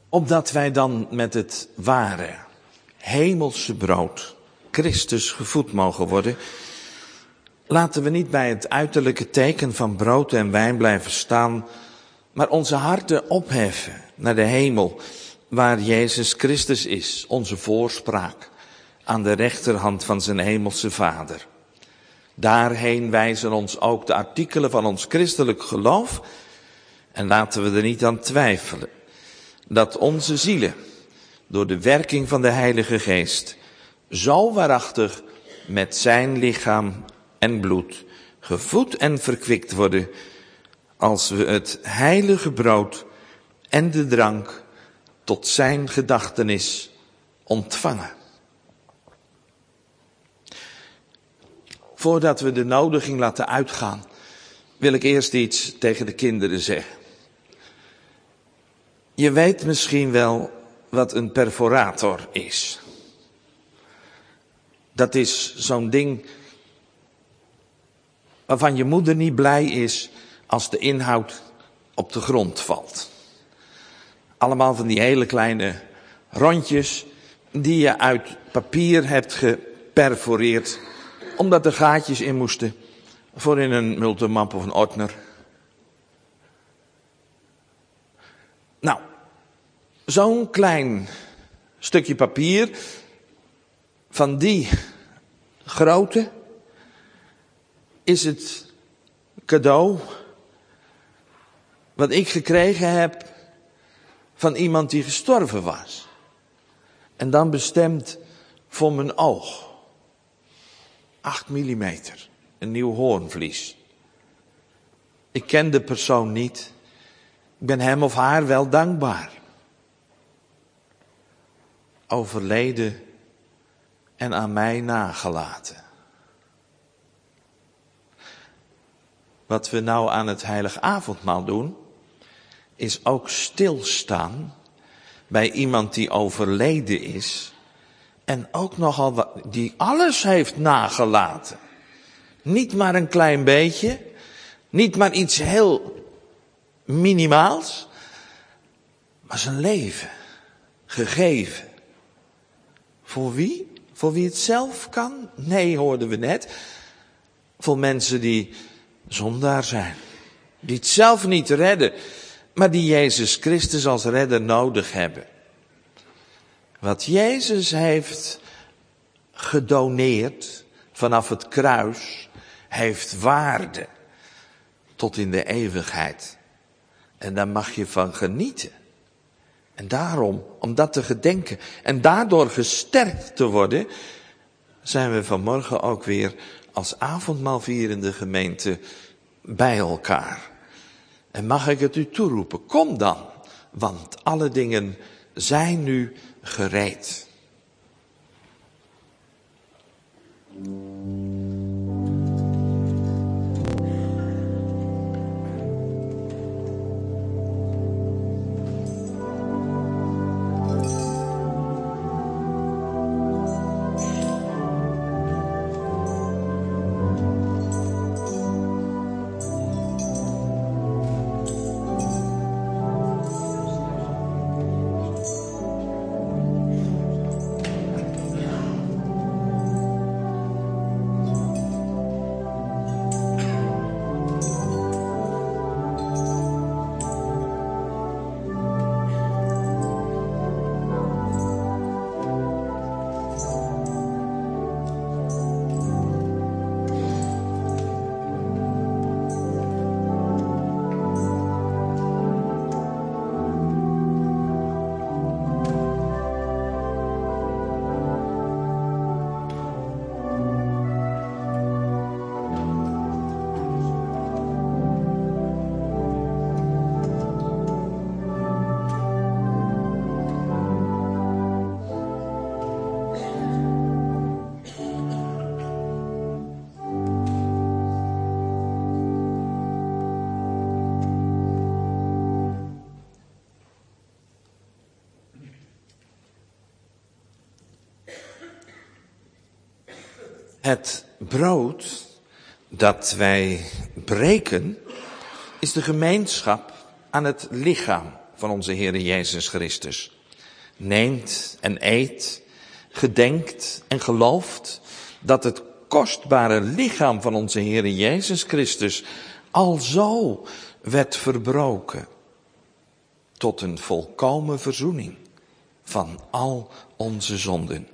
Opdat wij dan met het ware, hemelse brood, Christus, gevoed mogen worden, laten we niet bij het uiterlijke teken van brood en wijn blijven staan, maar onze harten opheffen naar de hemel, waar Jezus Christus is, onze voorspraak, aan de rechterhand van zijn hemelse Vader. Daarheen wijzen ons ook de artikelen van ons christelijk geloof, en laten we er niet aan twijfelen, dat onze zielen, door de werking van de Heilige Geest, zo waarachtig met zijn lichaam en bloed gevoed en verkwikt worden, als we het heilige brood en de drank tot zijn gedachtenis ontvangen. Voordat we de nodiging laten uitgaan, wil ik eerst iets tegen de kinderen zeggen. Je weet misschien wel wat een perforator is. Dat is zo'n ding waarvan je moeder niet blij is als de inhoud op de grond valt. Allemaal van die hele kleine rondjes die je uit papier hebt geperforeerd, omdat er gaatjes in moesten voor in een multimap of een ordner. Nou, zo'n klein stukje papier van die grootte is het cadeau wat ik gekregen heb van iemand die gestorven was. En dan bestemd voor mijn oog. Acht millimeter, een nieuw hoornvlies. Ik ken de persoon niet. Ik ben hem of haar wel dankbaar. Overleden en aan mij nagelaten. Wat we nou aan het heilig avondmaal doen, is ook stilstaan bij iemand die overleden is en ook nogal wat, die alles heeft nagelaten. Niet maar een klein beetje, niet maar iets heel minimaals, maar zijn leven gegeven. Voor wie? Voor wie het zelf kan? Nee, hoorden we net. Voor mensen die zondaar zijn, die het zelf niet redden, maar die Jezus Christus als redder nodig hebben. Wat Jezus heeft gedoneerd vanaf het kruis, heeft waarde tot in de eeuwigheid. En daar mag je van genieten. En daarom, om dat te gedenken en daardoor gesterkt te worden, zijn we vanmorgen ook weer als avondmaalvierende gemeente bij elkaar. En mag ik het u toeroepen, kom dan, want alle dingen zijn nu gereed. Het brood dat wij breken is de gemeenschap aan het lichaam van onze Heere Jezus Christus. Neemt en eet, gedenkt en gelooft dat het kostbare lichaam van onze Heere Jezus Christus alzo werd verbroken tot een volkomen verzoening van al onze zonden.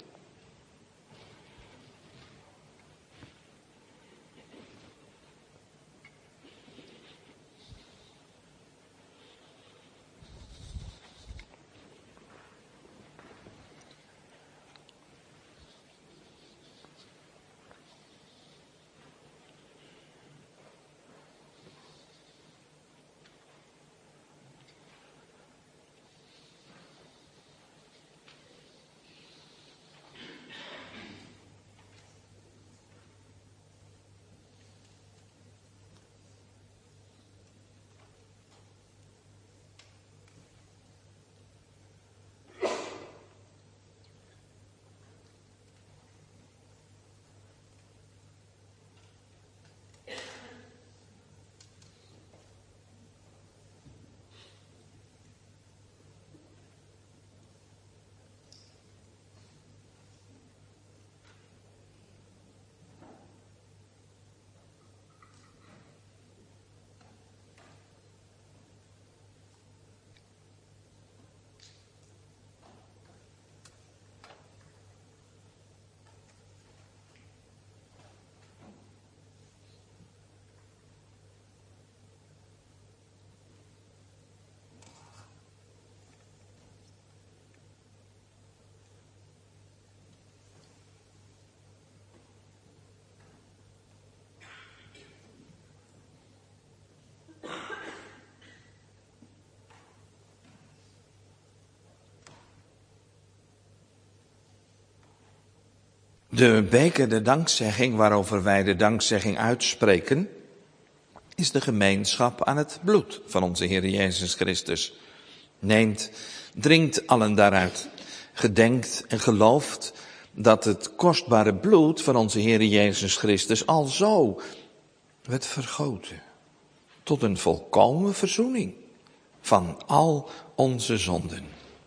De beker de dankzegging waarover wij de dankzegging uitspreken, is de gemeenschap aan het bloed van onze Heer Jezus Christus. Neemt, drinkt allen daaruit, gedenkt en gelooft dat het kostbare bloed van onze Heer Jezus Christus alzo werd vergoten tot een volkomen verzoening van al onze zonden.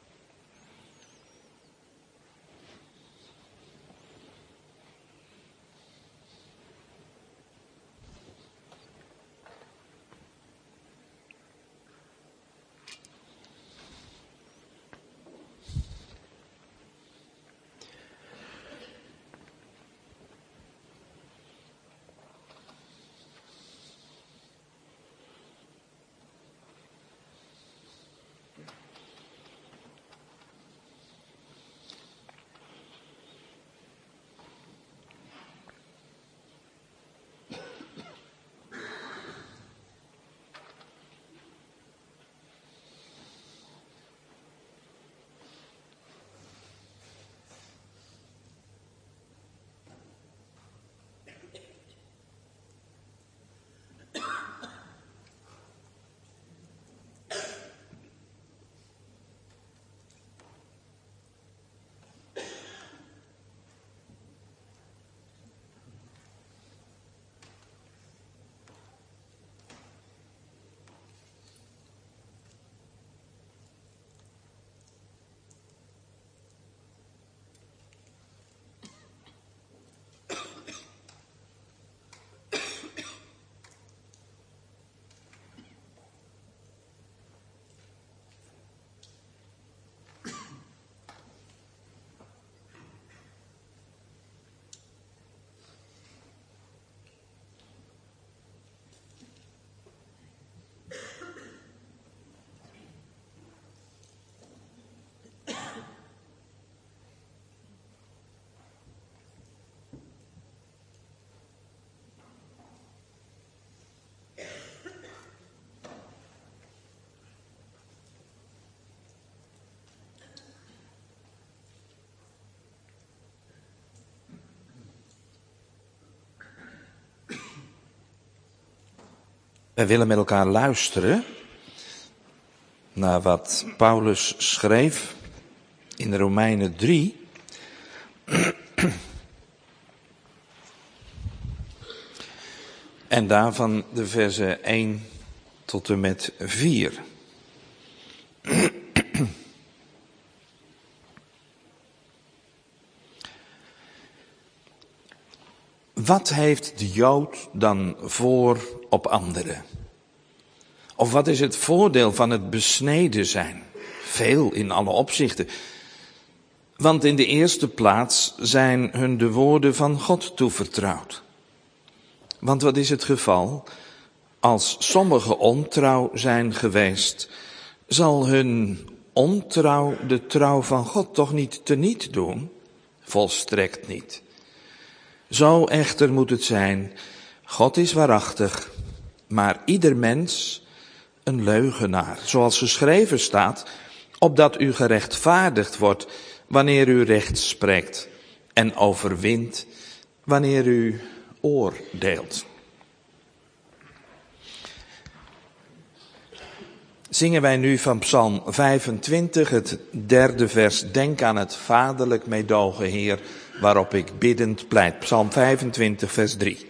Wij willen met elkaar luisteren naar wat Paulus schreef in de Romeinen drie. En daarvan de versen één tot en met vier. Wat heeft de Jood dan voor op anderen? Of wat is het voordeel van het besneden zijn? Veel in alle opzichten. Want in de eerste plaats zijn hun de woorden van God toevertrouwd. Want wat is het geval? Als sommigen ontrouw zijn geweest, zal hun ontrouw de trouw van God toch niet teniet doen? Volstrekt niet. Zo echter moet het zijn, God is waarachtig, maar ieder mens een leugenaar. Zoals geschreven staat, opdat u gerechtvaardigd wordt wanneer u recht spreekt en overwint wanneer u oordeelt. Zingen wij nu van Psalm vijfentwintig, het derde vers. Denk aan het vaderlijk meedogen, Heer, waarop ik biddend pleit. Psalm vijfentwintig, vers drie.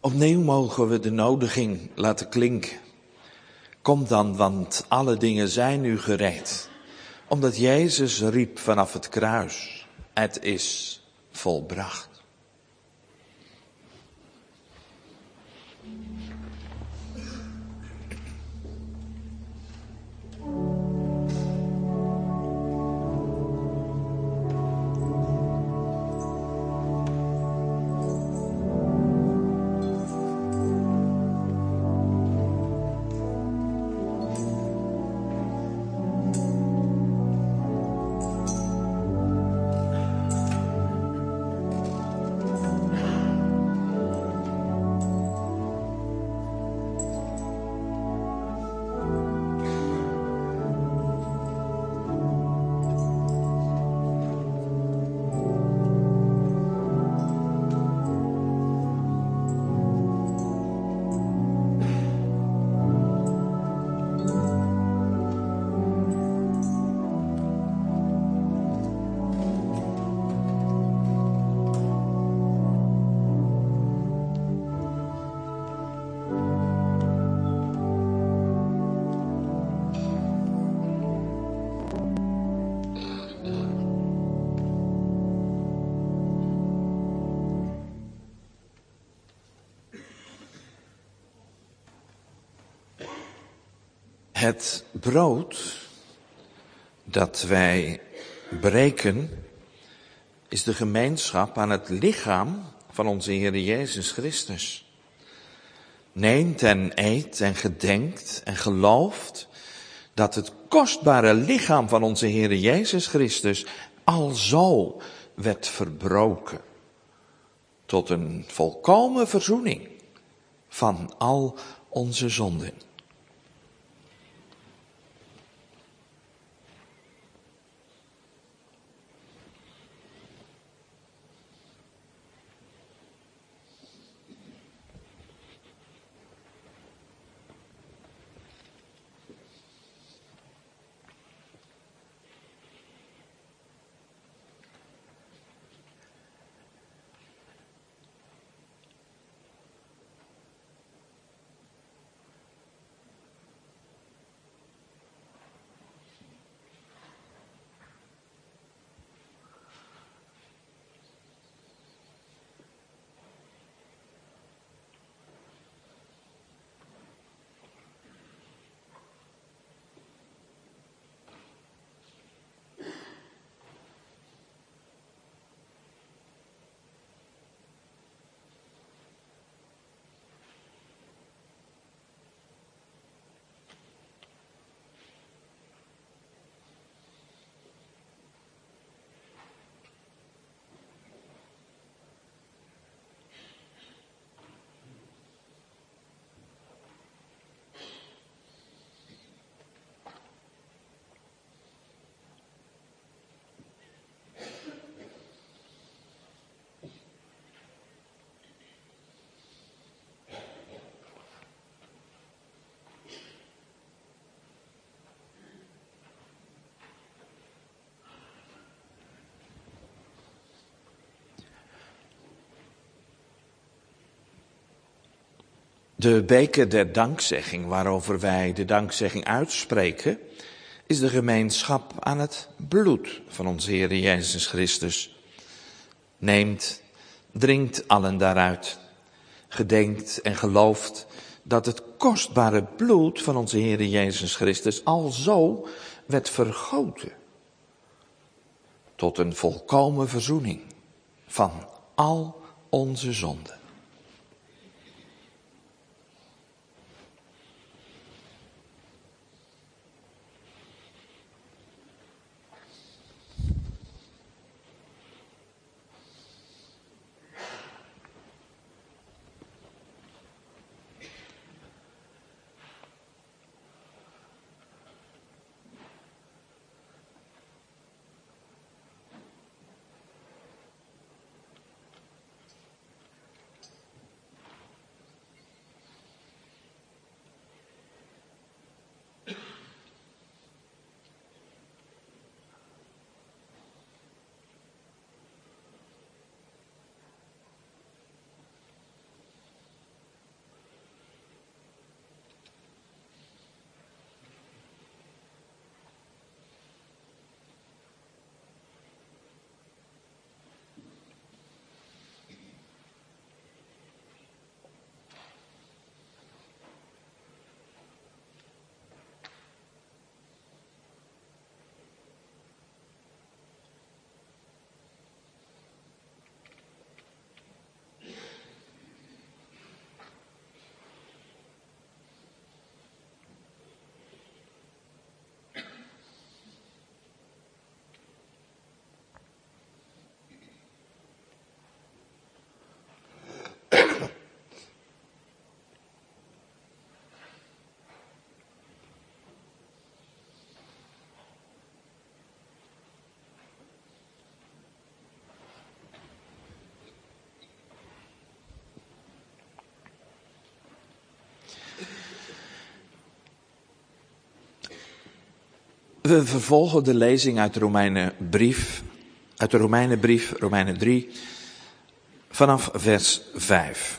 Opnieuw mogen we de nodiging laten klinken. Kom dan, want alle dingen zijn nu gereed. Omdat Jezus riep vanaf het kruis, het is volbracht. Het brood dat wij breken is de gemeenschap aan het lichaam van onze Heer Jezus Christus. Neemt en eet en gedenkt en gelooft dat het kostbare lichaam van onze Heer Jezus Christus alzo werd verbroken tot een volkomen verzoening van al onze zonden. De beker der dankzegging, waarover wij de dankzegging uitspreken, is de gemeenschap aan het bloed van onze Heer Jezus Christus. Neemt, drinkt allen daaruit, gedenkt en gelooft dat het kostbare bloed van onze Heer Jezus Christus alzo werd vergoten tot een volkomen verzoening van al onze zonden. We vervolgen de lezing uit de Romeinenbrief, uit de Romeinenbrief, Romeinen drie, vanaf vers vijf.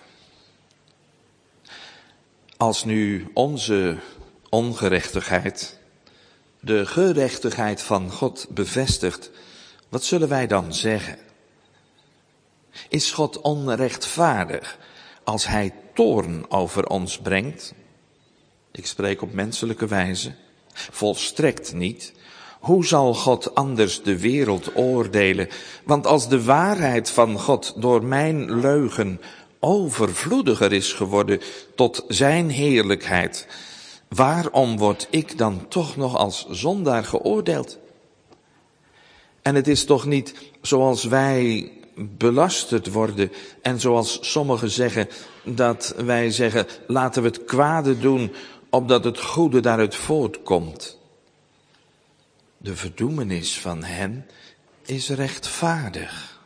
Als nu onze ongerechtigheid de gerechtigheid van God bevestigt, wat zullen wij dan zeggen? Is God onrechtvaardig als hij toorn over ons brengt? Ik spreek op menselijke wijze. Volstrekt niet. Hoe zal God anders de wereld oordelen? Want als de waarheid van God door mijn leugen overvloediger is geworden tot zijn heerlijkheid, waarom word ik dan toch nog als zondaar geoordeeld? En het is toch niet zoals wij belasterd worden en zoals sommigen zeggen, dat wij zeggen, laten we het kwade doen, opdat het goede daaruit voortkomt. De verdoemenis van hen is rechtvaardig.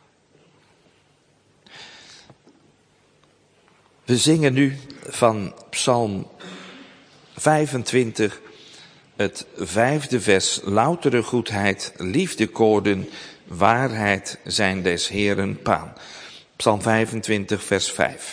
We zingen nu van Psalm vijfentwintig, het vijfde vers, loutere goedheid, liefdekoorden, waarheid zijn des Heeren paan. Psalm vijfentwintig, vers vijf.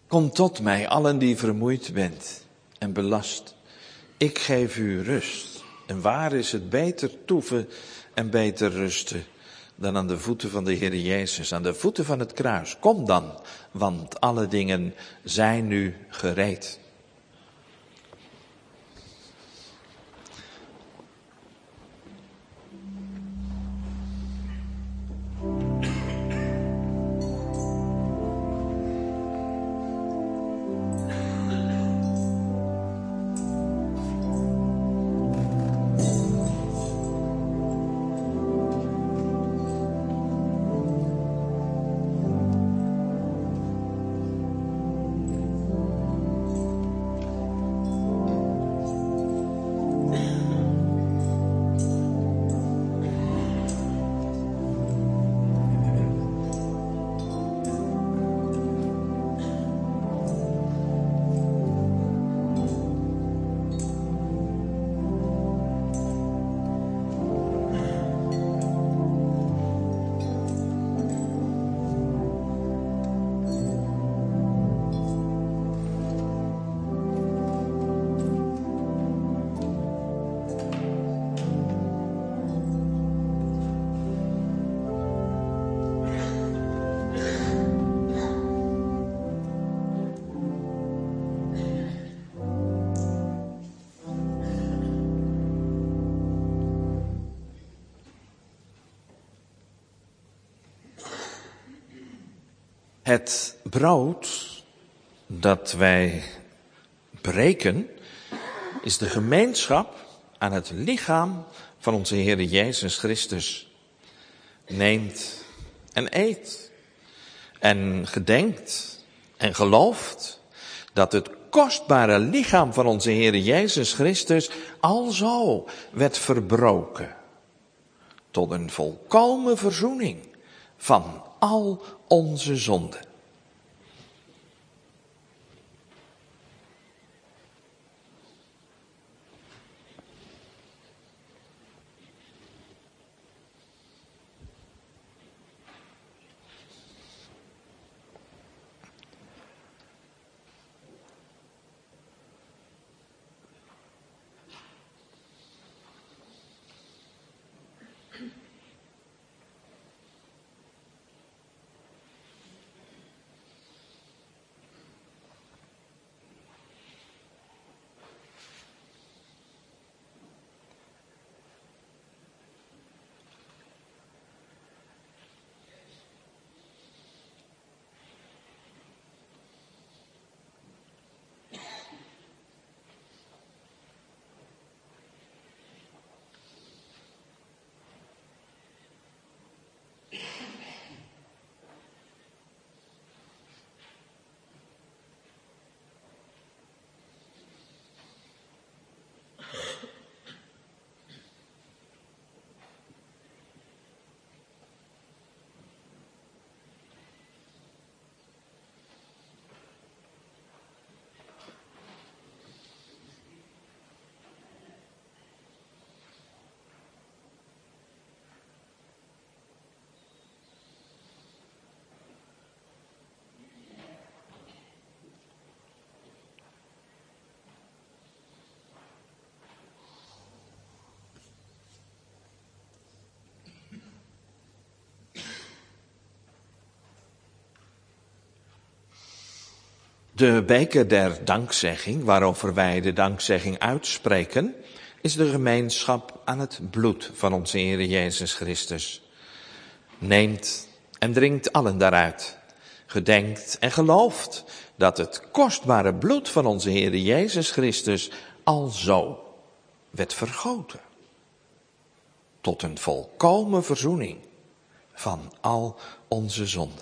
Kom tot mij, allen die vermoeid bent en belast. Ik geef u rust. En waar is het beter toeven en beter rusten dan aan de voeten van de Heer Jezus, aan de voeten van het kruis. Kom dan, want alle dingen zijn nu gereed. Het brood dat wij breken is de gemeenschap aan het lichaam van onze Heer Jezus Christus. Neemt en eet en gedenkt en gelooft dat het kostbare lichaam van onze Heer Jezus Christus alzo werd verbroken tot een volkomen verzoening van al onze zonden. De beker der dankzegging, waarover wij de dankzegging uitspreken, is de gemeenschap aan het bloed van onze Heer Jezus Christus. Neemt en drinkt allen daaruit. Gedenkt en gelooft dat het kostbare bloed van onze Heer Jezus Christus alzo werd vergoten. Tot een volkomen verzoening van al onze zonden.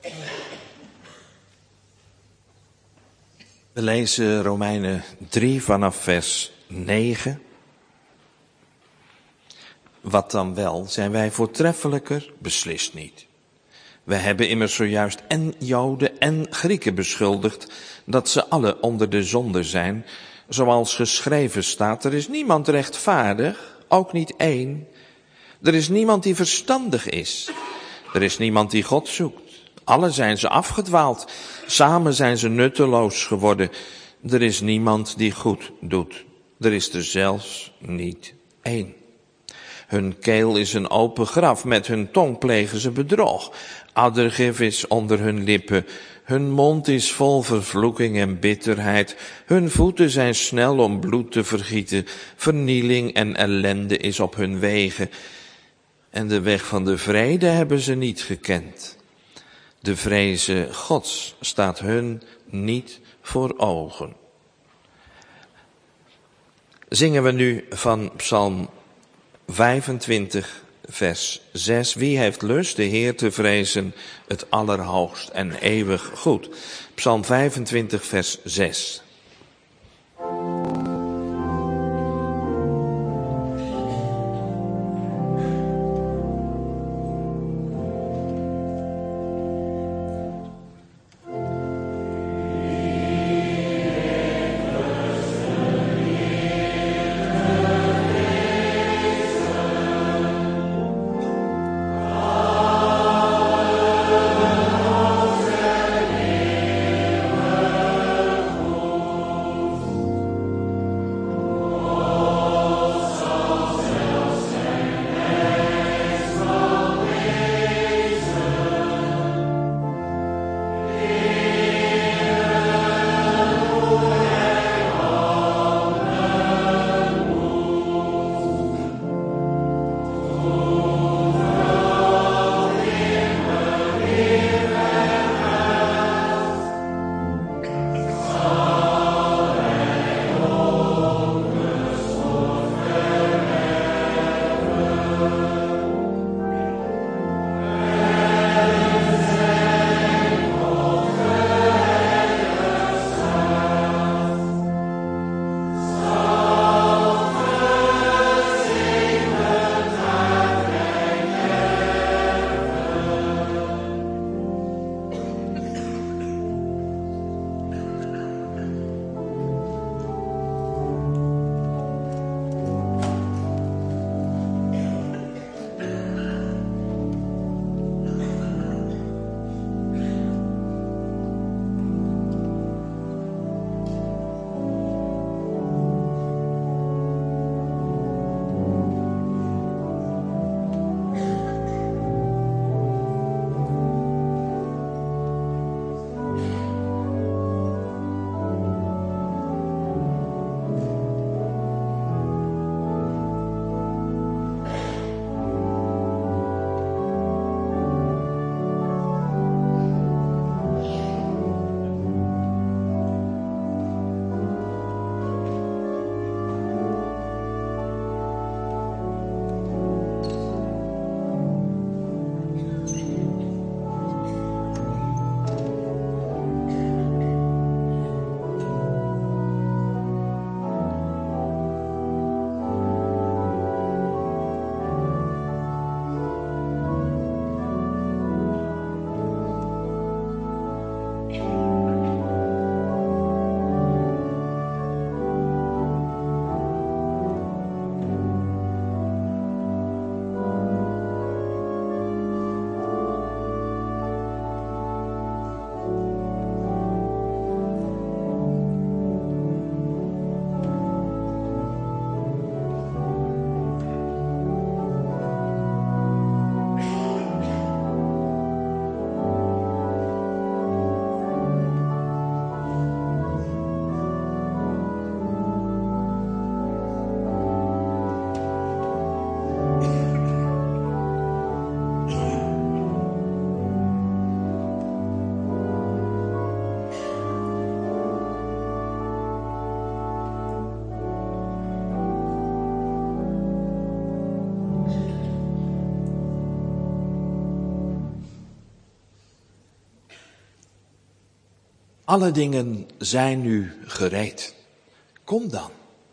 We lezen Romeinen drie vanaf vers negen. Wat dan wel, zijn wij voortreffelijker? Beslist niet. We hebben immers zojuist en Joden en Grieken beschuldigd dat ze alle onder de zonde zijn. Zoals geschreven staat, er is niemand rechtvaardig, ook niet één. Er is niemand die verstandig is. Er is niemand die God zoekt. Allen zijn ze afgedwaald. Samen zijn ze nutteloos geworden. Er is niemand die goed doet. Er is er zelfs niet één. Hun keel is een open graf. Met hun tong plegen ze bedrog. Addergif is onder hun lippen. Hun mond is vol vervloeking en bitterheid. Hun voeten zijn snel om bloed te vergieten. Vernieling en ellende is op hun wegen. En de weg van de vrede hebben ze niet gekend. De vreze Gods staat hun niet voor ogen. Zingen we nu van Psalm vijfentwintig, vers zes. Wie heeft lust de Heer te vrezen, het allerhoogst en eeuwig goed. Psalm vijfentwintig, vers zes. Alle dingen zijn nu gereed. Kom dan.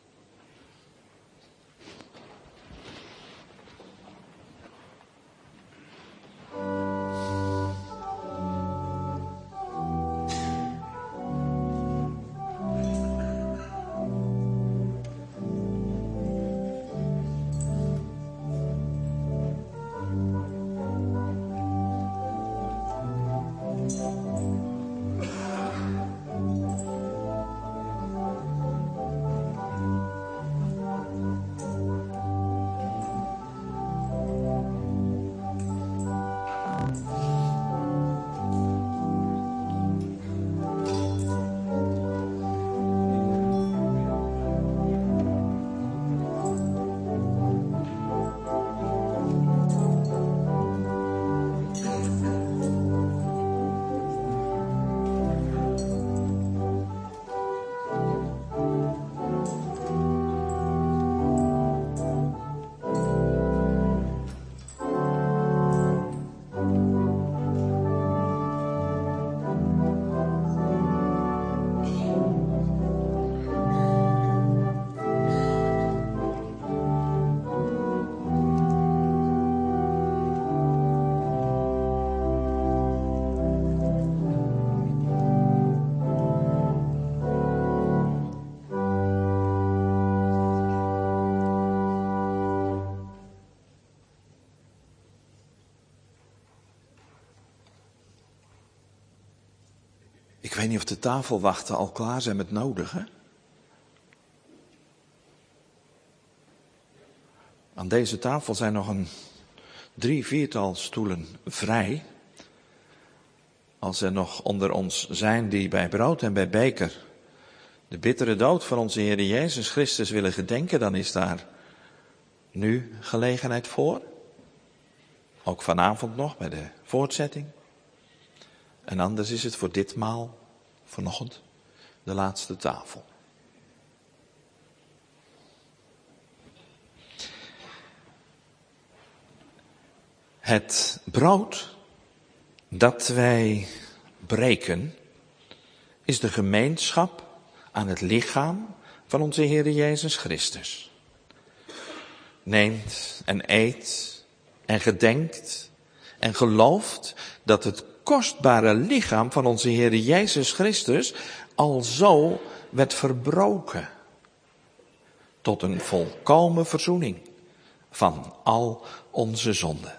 Ik weet niet of de tafelwachten al klaar zijn met nodigen. Aan deze tafel zijn nog een drie, viertal stoelen vrij. Als er nog onder ons zijn die bij brood en bij beker de bittere dood van onze Heer Jezus Christus willen gedenken, dan is daar nu gelegenheid voor. Ook vanavond nog bij de voortzetting. En anders is het voor ditmaal, vanochtend, de laatste tafel. Het brood dat wij breken is de gemeenschap aan het lichaam van onze Heer Jezus Christus. Neemt en eet en gedenkt en gelooft dat het kostbare lichaam van onze Heer Jezus Christus al zo werd verbroken tot een volkomen verzoening van al onze zonden.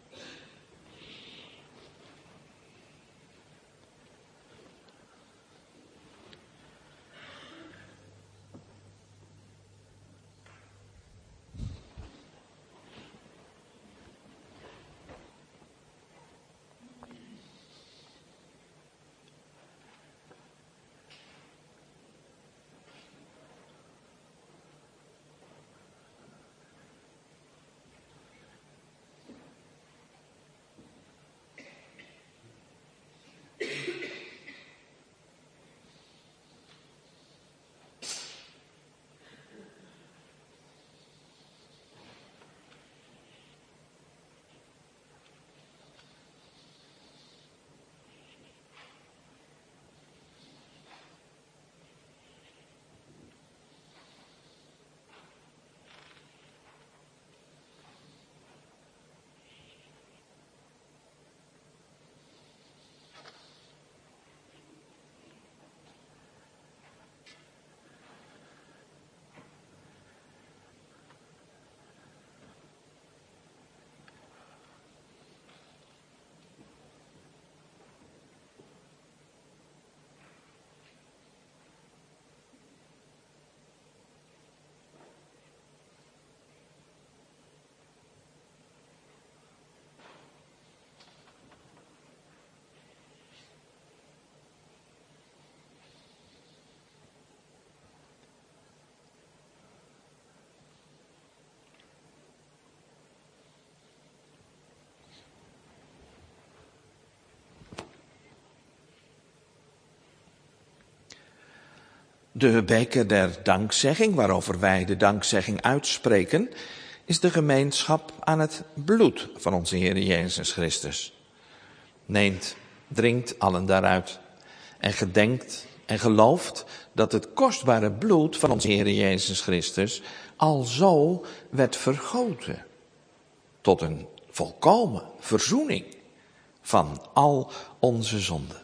De beker der dankzegging, waarover wij de dankzegging uitspreken, is de gemeenschap aan het bloed van onze Heer Jezus Christus. Neemt, drinkt allen daaruit en gedenkt en gelooft dat het kostbare bloed van onze Heer Jezus Christus al zo werd vergoten tot een volkomen verzoening van al onze zonden.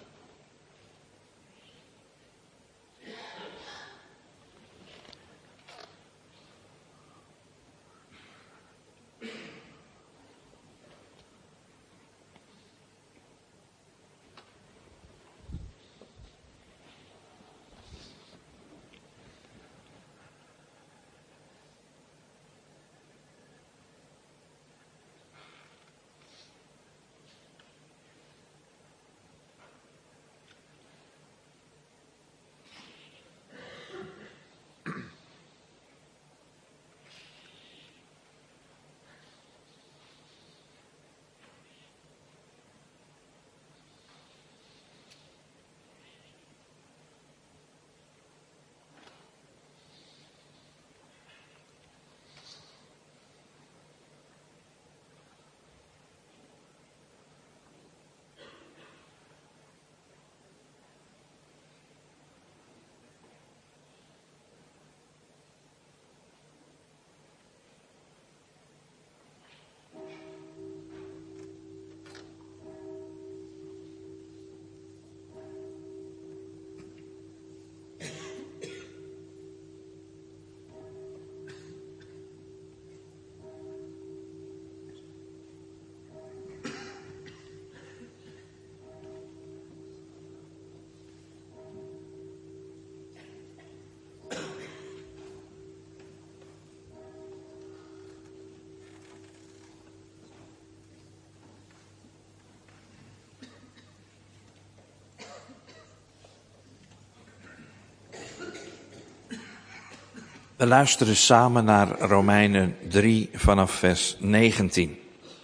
We luisteren samen naar Romeinen drie vanaf vers negentien.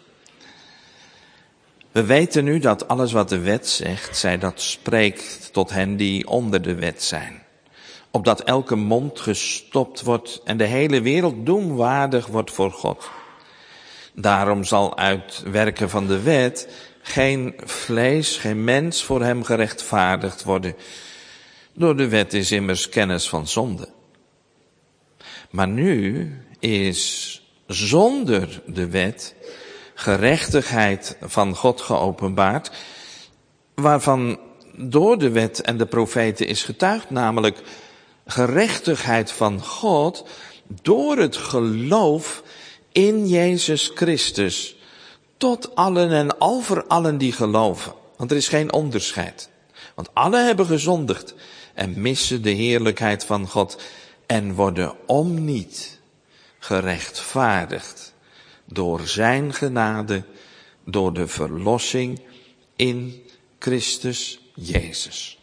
We weten nu dat alles wat de wet zegt, zij dat spreekt tot hen die onder de wet zijn. Opdat elke mond gestopt wordt en de hele wereld doemwaardig wordt voor God. Daarom zal uit werken van de wet geen vlees, geen mens voor hem gerechtvaardigd worden. Door de wet is immers kennis van zonde. Maar nu is zonder de wet gerechtigheid van God geopenbaard, waarvan door de wet en de profeten is getuigd, namelijk gerechtigheid van God door het geloof in Jezus Christus, tot allen en over allen die geloven. Want er is geen onderscheid. Want alle hebben gezondigd en missen de heerlijkheid van God en worden om niet gerechtvaardigd door zijn genade, door de verlossing in Christus Jezus.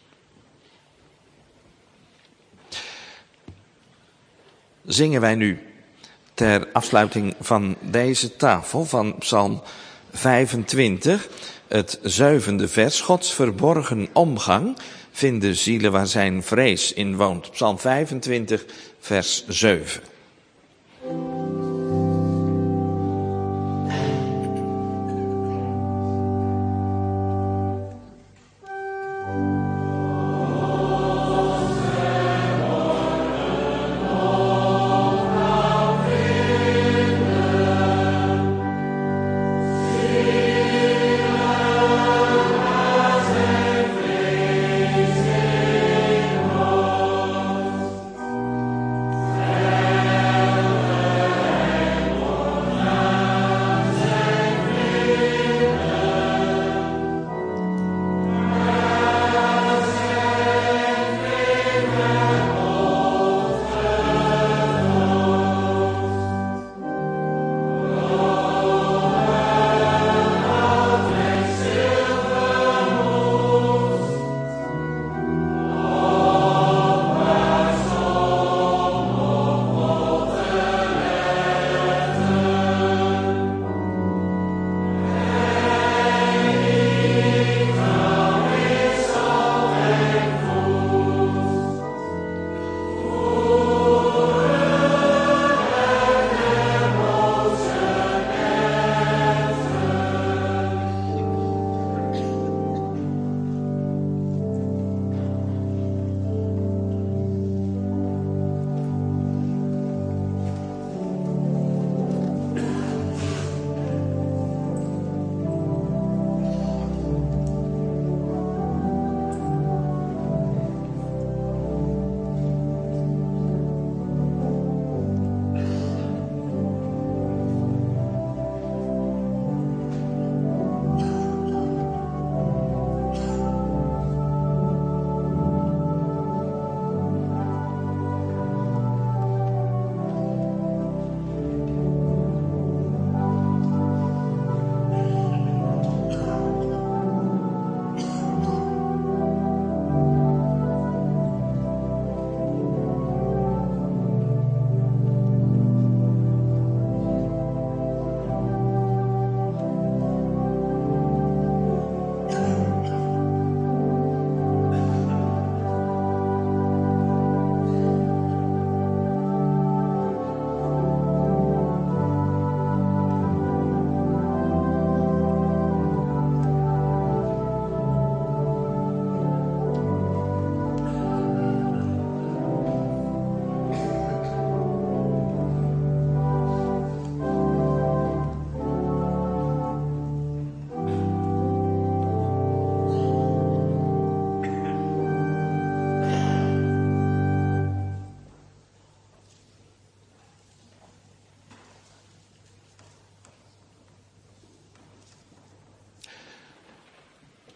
Zingen wij nu ter afsluiting van deze tafel van Psalm vijfentwintig, het zevende vers, Gods verborgen omgang vinden zielen waar zijn vrees in woont. Psalm vijfentwintig, vers zeven. Amen.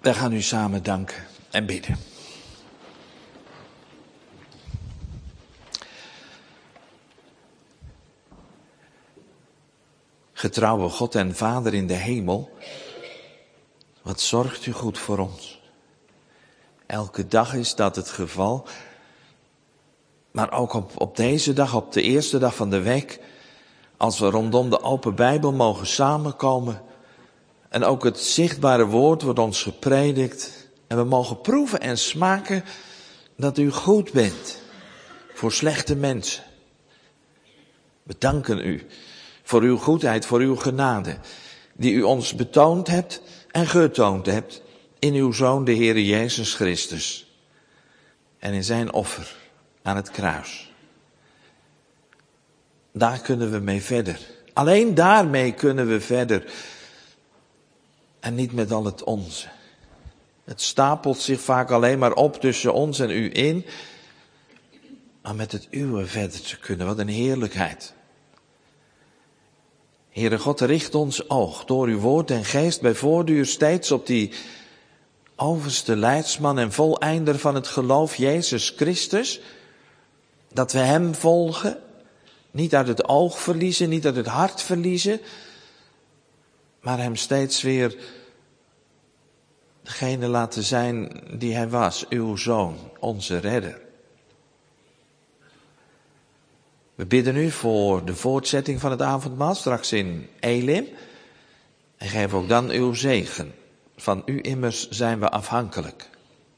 We gaan u samen danken en bidden. Getrouwe God en Vader in de hemel, wat zorgt u goed voor ons. Elke dag is dat het geval, maar ook op, op deze dag, op de eerste dag van de week, als we rondom de open Bijbel mogen samenkomen en ook het zichtbare woord wordt ons gepredikt en we mogen proeven en smaken dat u goed bent voor slechte mensen. We danken u voor uw goedheid, voor uw genade, die u ons betoond hebt en getoond hebt in uw Zoon, de Heere Jezus Christus. En in zijn offer aan het kruis. Daar kunnen we mee verder. Alleen daarmee kunnen we verder. En niet met al het onze. Het stapelt zich vaak alleen maar op tussen ons en u in. Maar met het uwe verder te kunnen, wat een heerlijkheid. Heere God, richt ons oog door uw woord en geest bij voortduur steeds op die overste leidsman en voleinder van het geloof, Jezus Christus. Dat we hem volgen, niet uit het oog verliezen, niet uit het hart verliezen, maar hem steeds weer degene laten zijn die hij was, uw Zoon, onze redder. We bidden u voor de voortzetting van het avondmaal, straks in Elim. En geef ook dan uw zegen. Van u immers zijn we afhankelijk.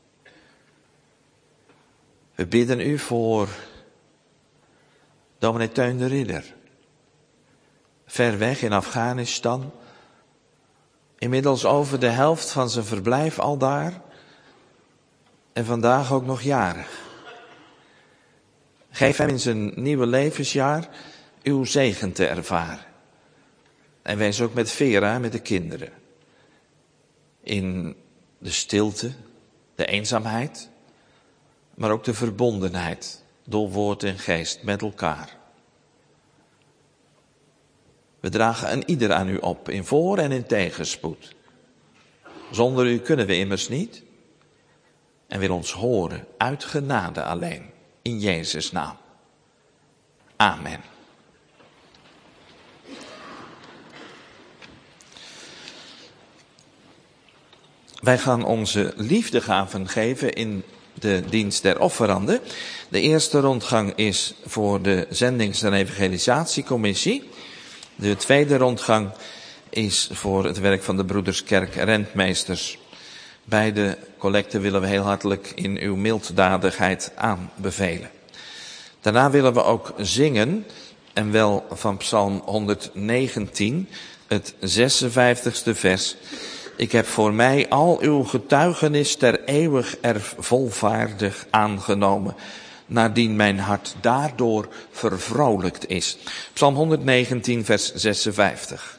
We bidden u voor dominee Teun de Ridder. Ver weg in Afghanistan. Inmiddels over de helft van zijn verblijf al daar. En vandaag ook nog jarig. Geef hem in zijn nieuwe levensjaar uw zegen te ervaren. En wees ook met Vera, met de kinderen. In de stilte, de eenzaamheid, maar ook de verbondenheid door woord en geest met elkaar. We dragen een ieder aan u op, in voor- en in tegenspoed. Zonder u kunnen we immers niet. En wil ons horen, uit genade alleen. In Jezus' naam. Amen. Wij gaan onze liefdegaven geven in de dienst der offeranden. De eerste rondgang is voor de Zendings- en Evangelisatiecommissie. De tweede rondgang is voor het werk van de Broederskerk Rentmeesters. Beide collecten willen we heel hartelijk in uw milddadigheid aanbevelen. Daarna willen we ook zingen, en wel van Psalm honderdnegentien, het zesenvijftigste vers. Ik heb voor mij al uw getuigenis ter eeuwig erf volvaardig aangenomen, naardien mijn hart daardoor vervrolijkt is. Psalm honderdnegentien, vers zesenvijftig.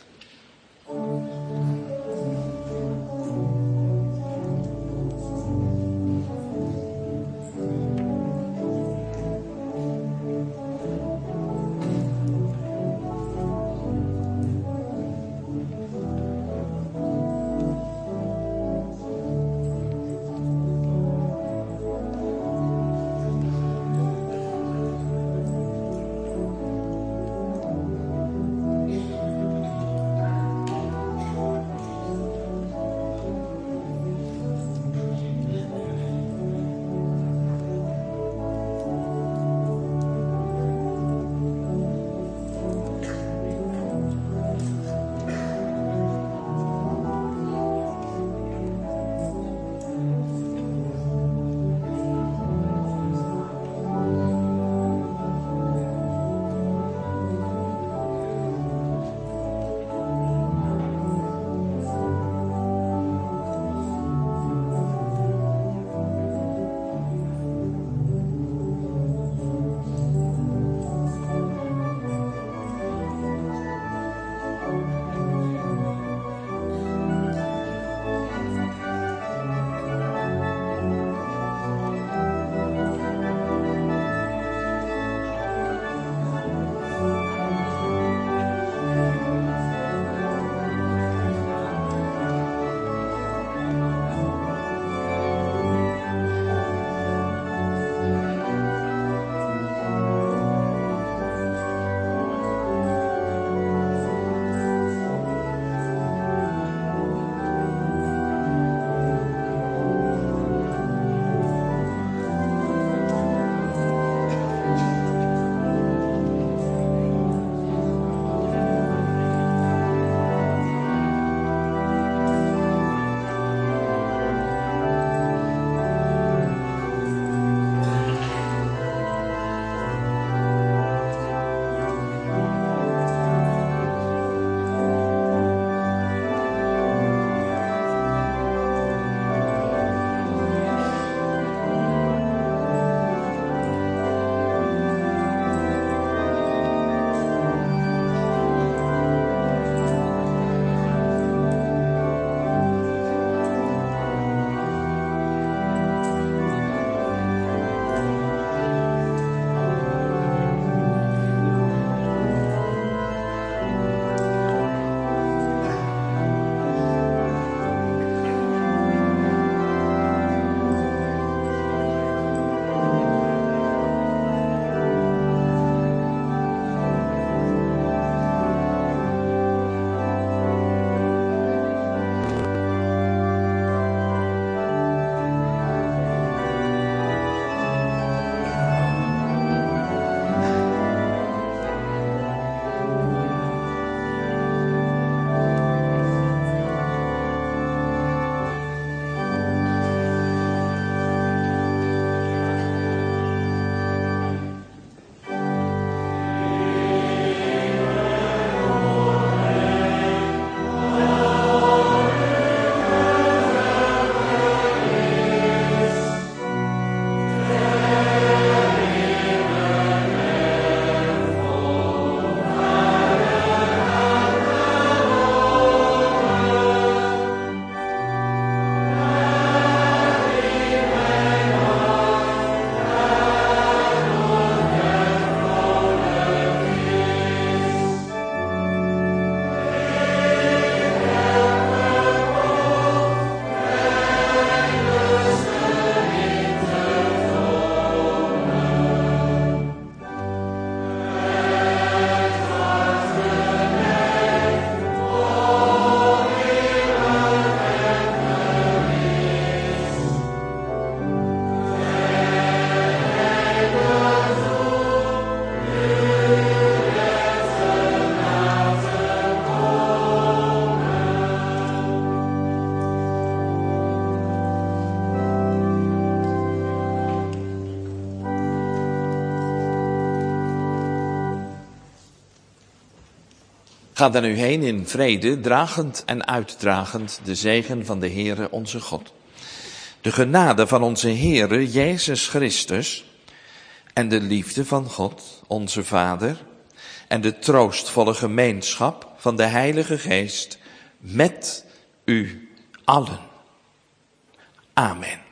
Ga dan nu heen in vrede, dragend en uitdragend de zegen van de Heere onze God. De genade van onze Heere Jezus Christus en de liefde van God, onze Vader, en de troostvolle gemeenschap van de Heilige Geest met u allen. Amen.